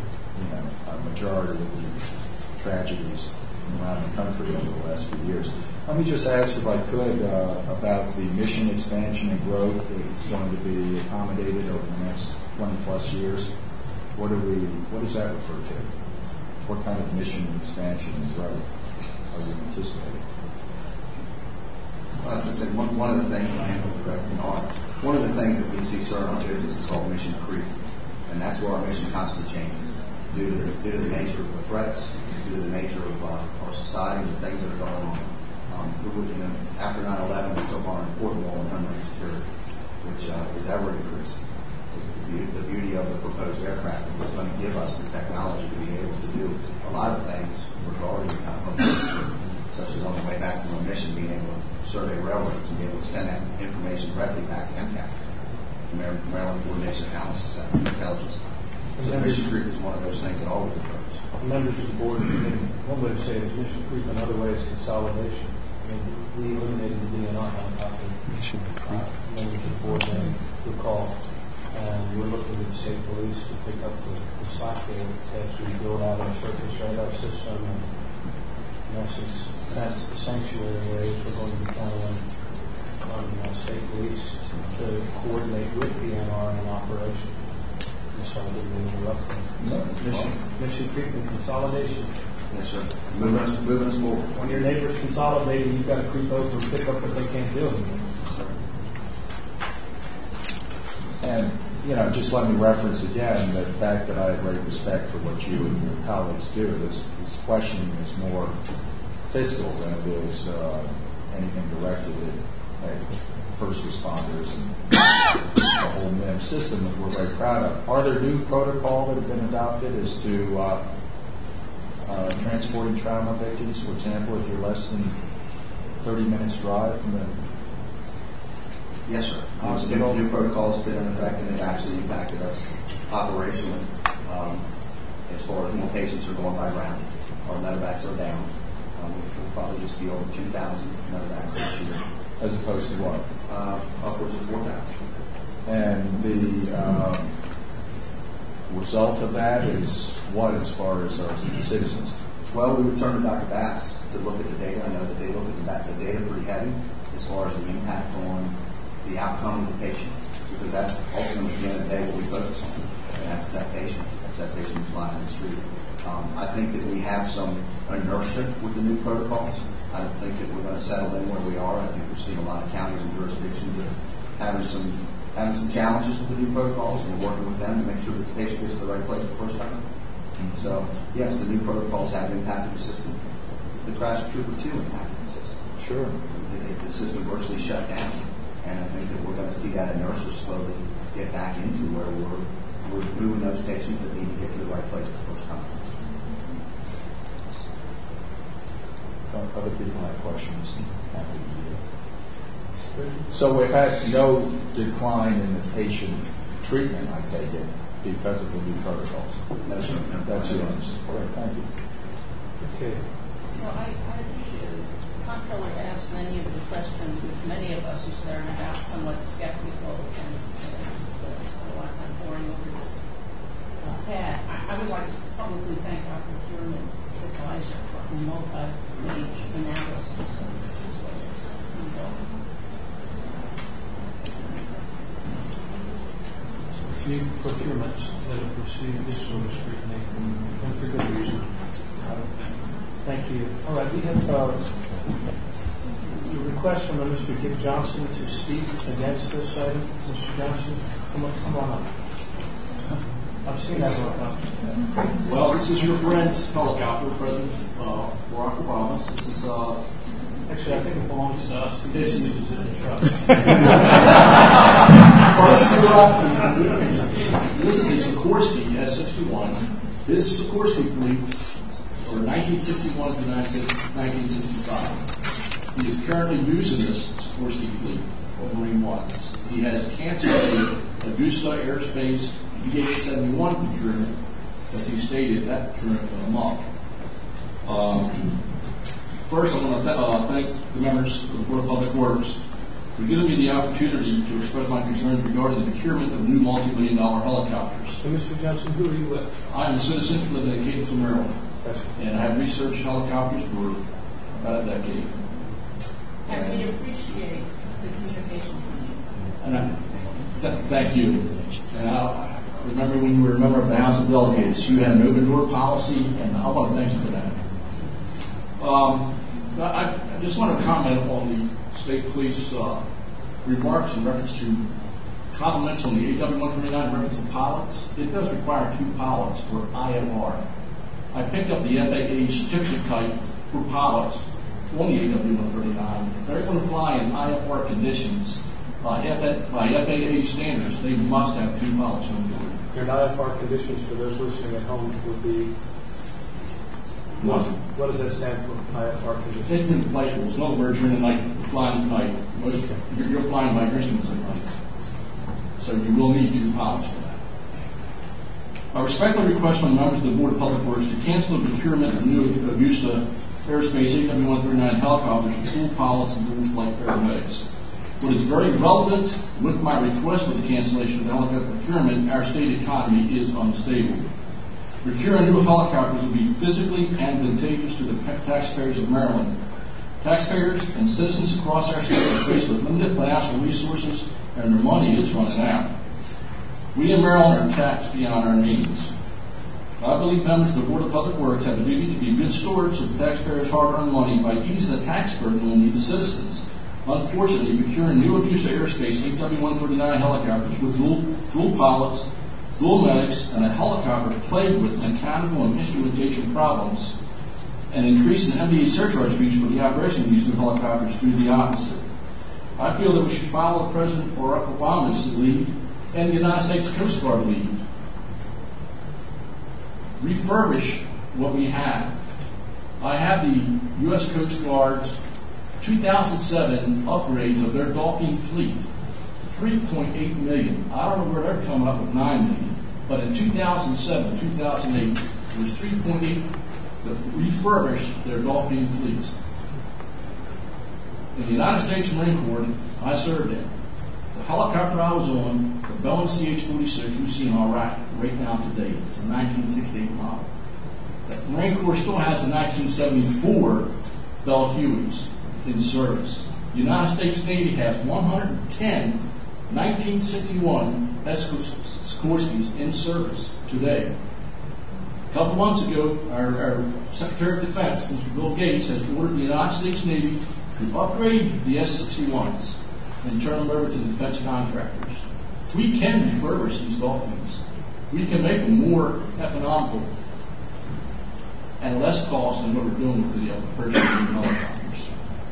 a majority of the tragedies around the country over the last few years. Let me just ask, if I could, about the mission expansion and growth that's going to be accommodated over the next 20-plus years. What does that refer to? What kind of mission expansion and growth are you anticipating? Well, as I said, one of the things, one of the things that we see, sir, in our business is called mission creep, and that's where our mission constantly changes due to the nature of the threats, due to the nature of our society, and the things that are going on. After 9/11, we took on an important role in Homeland Security, which is ever increasing. The beauty of the proposed aircraft is it's going to give us the technology to be able to do a lot of things regarding Homeland Security, such as on the way back from a mission, being able to survey railroads and be able to send that information directly back to MCAP, Maryland Coordination Analysis Center, Intelligence. So mission creep is one of those things that always occurs. Members of the board, one way to say it is mission creep, another way is consolidation. We eliminated the DNR helicopter. Members of the board may recall, and we're looking at the state police to pick up the slack there as we build out our surface radar system and, in essence, fence the sanctuary areas. We're going to be counting on state police to coordinate with DNR in operation. So I didn't interrupt them. No. Mission creep and consolidation. Yes, sir. Moving us forward. When your neighbor's consolidating, you've got to creep over and pick up what they can't do. And, just let me reference again the fact that I have great respect for what you and your colleagues do. This questioning is more fiscal than it is anything directed at first responders and the whole MIM system that we're very proud of. Are there new protocols that have been adopted as to transporting trauma victims? For example, if you're less than 30 minutes drive from the Yes, sir. New protocols have been in effect, and they've actually impacted us operationally as far as more patients are going by ground. Our medevacs are down. We'll probably just be over 2,000 medevacs this year. As opposed to what? Upwards of 4,000. And the result of that is what as far as our citizens? Well, we returned to Dr. Bass to look at the data. I know that they look at the data pretty heavy as far as the impact on the outcome of the patient, because that's ultimately at the end of the day what we focus on, and that's that patient that's lying in the street. I think that we have some inertia with the new protocols. I don't think that we're going to settle in where we are. I think we're seeing a lot of counties and jurisdictions that are having some challenges with the new protocols, and we're working with them to make sure that the patient gets to the right place the first time. So, yes, the new protocols have impacted the system. The Crash Trooper 2 impacted the system. Sure. The system virtually shut down. And I think that we're going to see that inertia slowly get back into where we're moving those patients that need to get to the right place the first time. Other people have questions. So we've had no decline in the patient treatment, I take it, because of the new protocols. That's right. That's the answer. All right, thank you. Okay. Well, I appreciate it. The comptroller asked many of the questions which many of us who started out somewhat skeptical and a lot of time pouring over this pad. I would like to publicly thank our procurement advisor for a multi-page analysis of this as well as A few procurements that have received this sort of scrutiny, and for good reason. Thank you. All right, we have a request from Mr. Dick Johnson to speak against this item. Mr. Johnson, come on up. I've seen that work out. Well, this is your friend's helicopter, President Barack Obama. This is actually, I think it belongs to us. He This uses it in the truck. This is a Sikorsky S-61. This Sikorsky fleet, or 1961 to 1965. He is currently using this Sikorsky fleet of Marine Ones. He has canceled a Augusta Aerospace EA-71 procurement, as he stated, that current month. First, I want to thank the members of the Board of Public Works for giving me the opportunity to express my concerns regarding the procurement of new multi-million-dollar helicopters. And Mr. Johnson, who are you with? I am a citizen living in Catonsville, Maryland, and I have researched helicopters for about a decade. And we appreciate the communication from you. And thank you. And I remember when you were a member of the House of Delegates, you had an open door policy, and I want to thank you for that. I just want to comment on the state police remarks in reference to compliments on the AW-139 in reference to pilots. It does require 2 pilots for IFR. I picked up the FAA certificate type for pilots on the AW-139. If they're going to fly in IFR conditions by FAA standards, they must have 2 pilots on board. Your IFR conditions for those listening at home would be what does that stand for? IFR conditions. Instrument flight rules. In other words, you're in the night, flying at night. You're flying by your instruments at night. So you will need 2 pilots for that. I respectfully request from the members of the Board of Public Works to cancel the procurement of new Augusta Aerospace AW-139 helicopters for dual pilots and dual flight paramedics. What is very relevant with my request for the cancellation of the helicopter procurement, our state economy is unstable. Procuring new helicopters will be physically advantageous to the taxpayers of Maryland. Taxpayers and citizens across our state are faced with limited financial resources, and their money is running out. We in Maryland are taxed beyond our means. I believe members of the Board of Public Works have a duty to be good stewards of the taxpayers' hard-earned money by easing the tax burden on the citizens. Unfortunately, procuring new Augusta Aerospace AW-139 helicopters with dual pilots, dual medics, and a helicopter plagued with mechanical and instrumentation problems, and increasing MDA surcharge fees for the operation of these new helicopters do the opposite. I feel that we should follow President Barack Obama's lead and the United States Coast Guard lead. Refurbish what we have. I have the U.S. Coast Guard's 2007 upgrades of their Dolphin fleet, $3.8 million. I don't know where they're coming up with $9 million, but in 2007, 2008, it was $3.8 to refurbish their Dolphin fleets. In the United States Marine Corps, I served in. The helicopter I was on, the Boeing CH-46, you see in Iraq right now today. It's a 1968 model. The Marine Corps still has the 1974 Bell Hueys in service. The United States Navy has 110 1961 Sikorsky's in service today. A couple months ago, our Secretary of Defense, Mr. Bill Gates, has ordered the United States Navy to upgrade the S-61s and turn them over to the defense contractors. We can refurbish these Dolphins. We can make them more economical and less cost than what we're doing with the purchasing helicopters.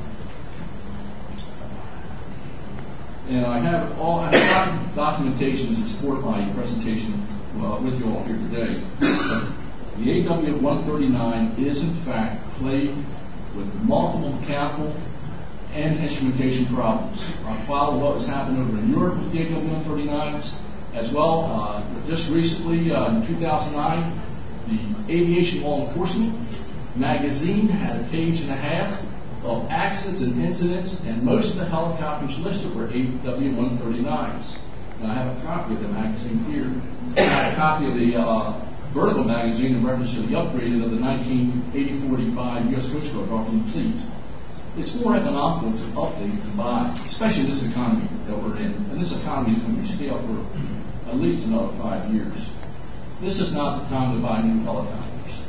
And I have documentations that support my presentation with you all here today. The AW-139 is in fact plagued with multiple mechanical and instrumentation problems. I followed what was happening over in Europe with the AW-139s as well. Just recently, in 2009, the Aviation Law Enforcement magazine had a page and a half of accidents and incidents, and most of the helicopters listed were AW-139s. And I have a copy of the magazine here. I have a copy of the Vertical magazine in reference to the upgrading of the 1980-45 U.S. Coast Guard Army fleet. It's more economical to update than buy, especially in this economy that we're in. And this economy is going to be stale for at least another 5 years. This is not the time to buy new helicopters.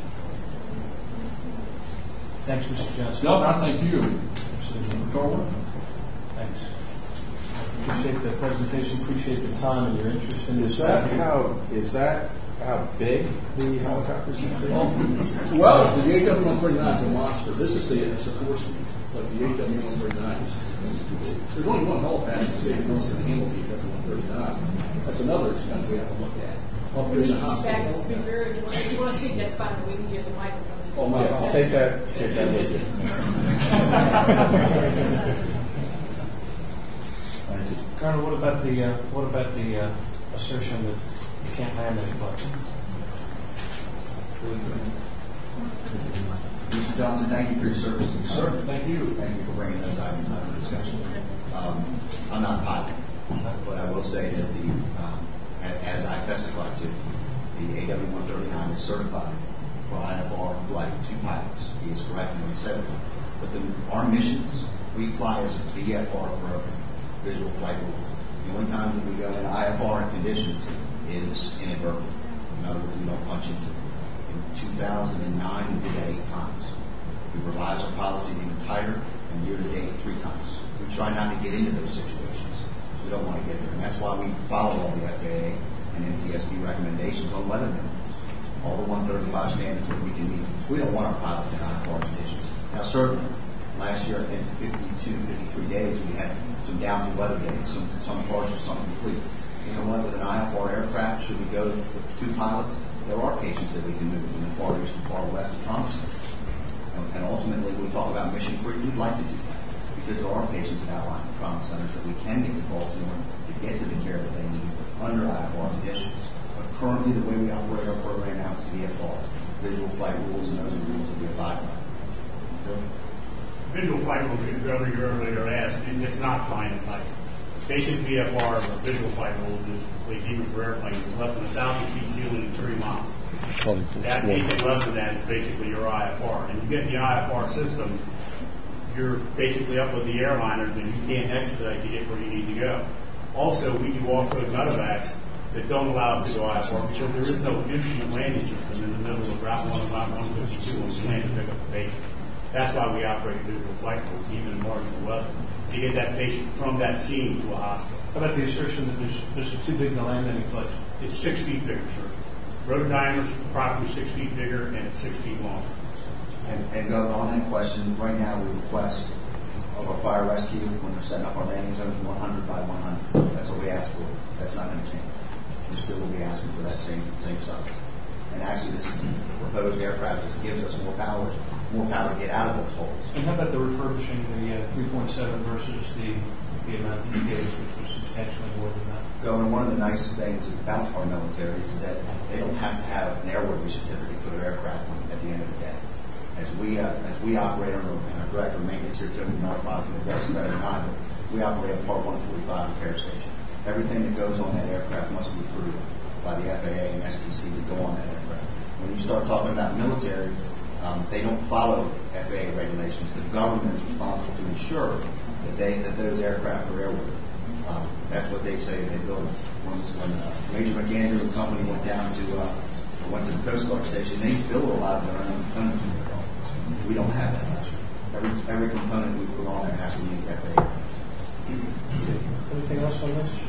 Thanks, Mr. Johnson. Governor, I thank you. Thanks. Appreciate the presentation. Appreciate the time and your interest in this. Is that how big the helicopters can be? Well, the AW-139 is a monster. This is the Sikorsky, but the AW-139 is there's only one helipad in the state that can handle the AW-139. That's another expense we have to look at. We need to back the speaker. If you want to speak, that's fine. But we can get the microphone. Oh, my God. I'll take that with you. Thank you. Colonel, what about the assertion that you can't land any planes? Mr. Johnson, thank you for your service. Sir, thank you. Thank you for bringing those items out for discussion. I'm not a pilot, but I will say that as I testified to, the AW-139 is certified for IFR flight 2 pilots. He is correct when he says that. But our missions, we fly as a VFR program, visual flight rules. The only time that we go into IFR conditions is inadvertent. In other words, we don't punch into it. In 2009, we did that 8 times. We revised our policy even tighter, and year-to-date 3 times. We try not to get into those situations. We don't want to get there. And that's why we follow all the FAA and NTSB recommendations on weather minimums. All the 135 standards that we can meet. We don't want our pilots in IFR conditions. Now, certainly, last year, I think 52, 53 days, we had some downwind weather days, some partial, some complete. You know what? With an IFR aircraft, should we go with 2 pilots? There are cases that we can move from the far east and far west to Trauma Center. And ultimately, we talk about mission creep, we'd like to do that. Because there are patients that outline the trauma centers that we can get to Baltimore to get to the care that they need under IFR conditions. But currently, the way we operate our program now is VFR, visual flight rules, and those are rules that we abide by. Visual flight rules, you earlier asked, it's not flying at night. Basic VFR or visual flight rules is even for airplanes is less than 1,000 feet ceiling and 3 miles. That anything less than that is basically your IFR. And you get in the IFR system, you're basically up with the airliners and you can't expedite to get where you need to go. Also, we do off-road medevacs that don't allow us to go IFR because there is no instrument landing system in the middle of Route 1 and Route 152 when we land to pick up the patient. That's why we operate visual flight rules, even in marginal weather, to get that patient from that scene to a hospital. How about the assertion that there's too big to land any place? It's 6 feet bigger, sir. Rotor diameter's approximately 6 feet bigger, and it's 6 feet long. And Governor, on that question, right now we request of our fire rescue when they're setting up our landing zones 100 by 100. That's what we ask for. That's not going to change. We still will be asking for that same size. And actually, this proposed aircraft just gives us more power to get out of those holes. And how about the refurbishing the 3.7 versus the amount that you gave, which was substantially more than that? Governor, one of the nice things about our military is that they don't have to have an airworthiness certificate for their aircraft at the end of the day. As we operate under, and our director of maintenance here, Tony Marquardt, can address it better than I do, we operate a Part 145 repair station. Everything that goes on that aircraft must be approved by the FAA and STC to go on that aircraft. When you start talking about military, they don't follow FAA regulations. The government is responsible to ensure that those aircraft are airworthy. That's what they say they build. When Major McAndrew and company went to the Coast Guard station, they built a lot of their own components in their own. We don't have that much. Every component we put on there has to meet FAA. Anything else on this?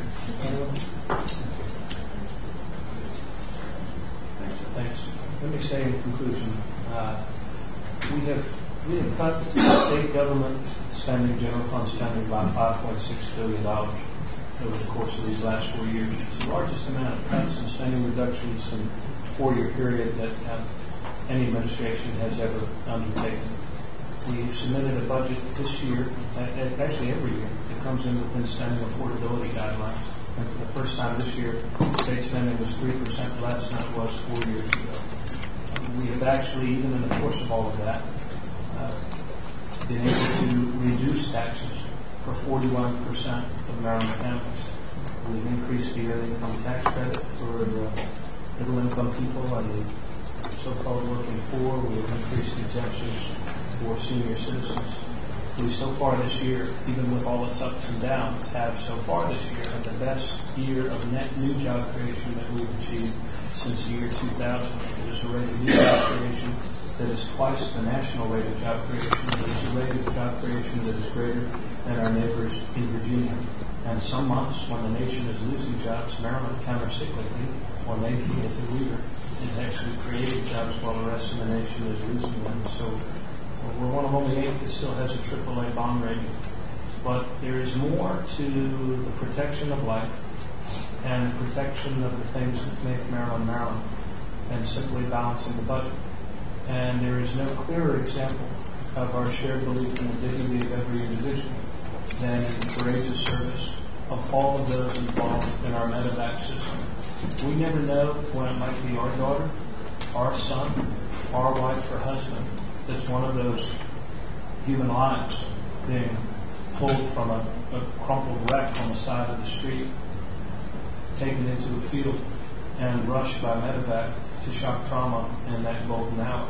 Thanks. Let me say in conclusion, we have cut state government spending, general fund spending, by $5.6 billion over the course of these last 4 years. It's the largest amount of cuts and spending reductions in a 4-year period that any administration has ever undertaken. We've submitted a budget this year, actually every year, that comes in within spending affordability guidelines. And for the first time this year, state spending was 3% less than it was 4 years ago. We have actually, even in the course of all of that, been able to reduce taxes for 41% of Maryland families. We've increased the earned income tax credit for middle-income people and the so-called working poor. We have increased exemptions for senior citizens. We so far this year, even with all its ups and downs, have so far this year had the best year of net new job creation that we've achieved since the year 2000. It is a rate of new job creation that is twice the national rate of job creation. It is a rate of job creation that is greater than our neighbors in Virginia. And some months when the nation is losing jobs, Maryland countercyclically, or maybe as the leader, is actually creating jobs while the rest of the nation is losing them. So we're one of only 8 that still has a AAA bond rating. But there is more to the protection of life and the protection of the things that make Maryland Maryland than simply balancing the budget. And there is no clearer example of our shared belief in the dignity of every individual than in the courageous service of all of those involved in our medevac system. We never know when it might be our daughter, our son, our wife or husband that's one of those human lives being pulled from a crumpled wreck on the side of the street, taken into a field, and rushed by medevac to shock trauma in that golden hour.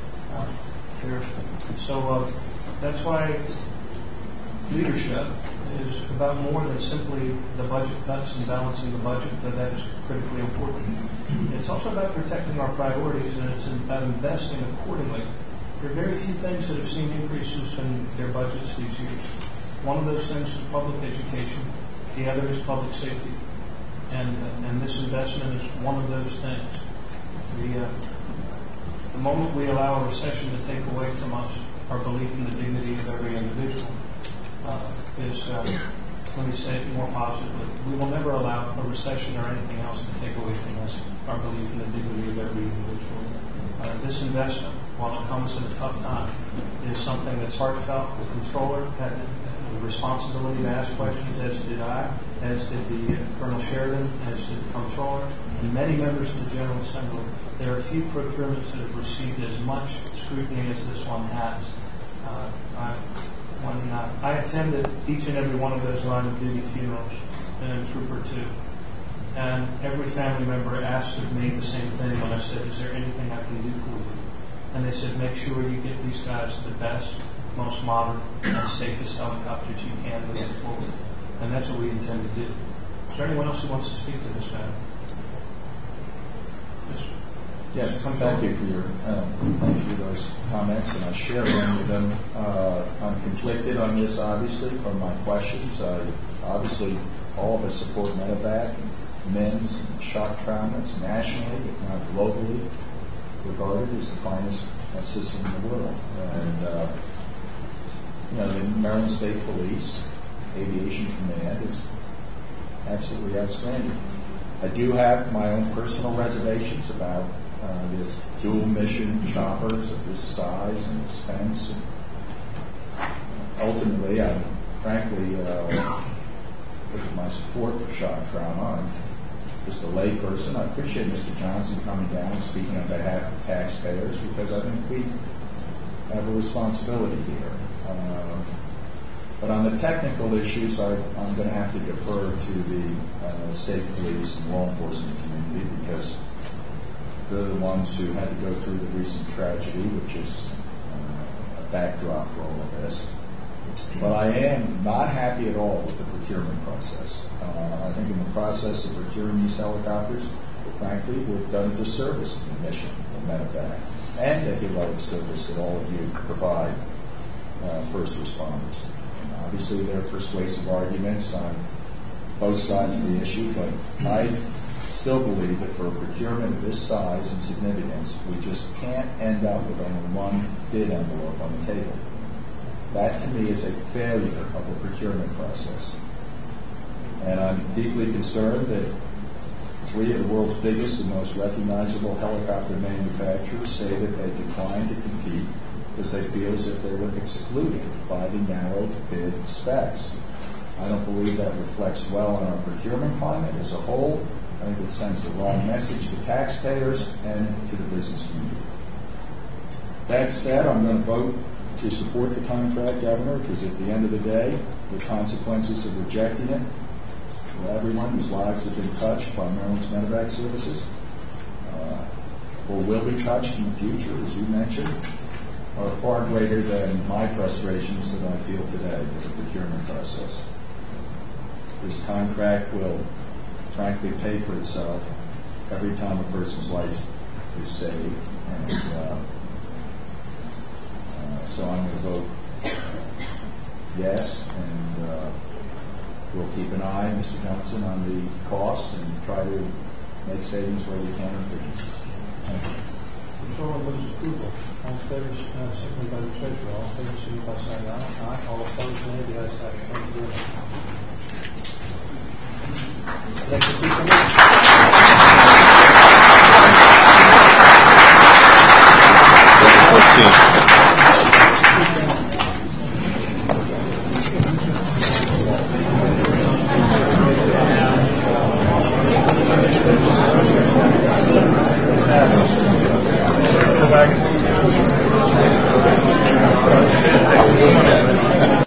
So that's why leadership is about more than simply the budget cuts and balancing the budget, but that is critically important. It's also about protecting our priorities, and it's about investing accordingly. There are very few things that have seen increases in their budgets these years. One of those things is public education. The other is public safety. And this investment is one of those things. The moment we allow a recession to take away from us our belief in the dignity of every individual is, let me say it more positively, we will never allow a recession or anything else to take away from us our belief in the dignity of every individual. This investment, while it comes at a tough time, is something that's heartfelt. The controller had the responsibility to ask questions, as did I, as did the Colonel Sheridan, as did the comptroller, and many members of the General Assembly. There are few procurements that have received as much scrutiny as this one has. I attended each and every one of those line of duty funerals in Trooper 2. And every family member asked of me the same thing when I said, is there anything I can do for you? And they said, make sure you get these guys the best, most modern, and safest helicopters you can moving forward. And that's what we intend to do. Is there anyone else who wants to speak to this matter? Yes, thank you for those comments, and I share many of them. I'm conflicted on this, obviously, from my questions. Obviously, all of us support medevac and MENS and shock traumas nationally, if not globally, regarded as the finest system in the world. And, the Maryland State Police Aviation Command is absolutely outstanding. I do have my own personal reservations about this dual mission choppers of this size and expense. And ultimately, I frankly look at my support for shock trauma. I'm just a lay person. I appreciate Mr. Johnson coming down and speaking on behalf of taxpayers, because I think we have a responsibility here. But on the technical issues, I'm going to have to defer to the state police and law enforcement community, because they're the ones who had to go through the recent tragedy, which is a backdrop for all of this. But I am not happy at all with the procurement process. I think in the process of procuring these helicopters, frankly, we've done a disservice to the mission of medevac and the heroic service that all of you provide first responders. And obviously, there are persuasive arguments on both sides of the issue, but I still believe that for a procurement of this size and significance, we just can't end up with only one bid envelope on the table. That, to me, is a failure of the procurement process. And I'm deeply concerned that 3 of the world's biggest and most recognizable helicopter manufacturers say that they declined to compete because they feel as if they were excluded by the narrow bid specs. I don't believe that reflects well on our procurement climate as a whole. I think it sends the wrong message to taxpayers and to the business community. That said, I'm going to vote to support the contract, Governor, because at the end of the day, the consequences of rejecting it for everyone whose lives have been touched by Maryland's medevac services or will be touched in the future, as you mentioned, are far greater than my frustrations that I feel today with the procurement process. This contract will frankly pay for itself every time a person's life is saved. And so I'm going to vote yes, and we'll keep an eye, Mr. Johnson, on the costs and try to make savings where we can. Thank you. Control moves approval. All in favor, seconded by the treasurer. All in favor, signify by saying aye. Aye. All opposed, nay. The ayes have it. Thank you very much. Next, the Go back and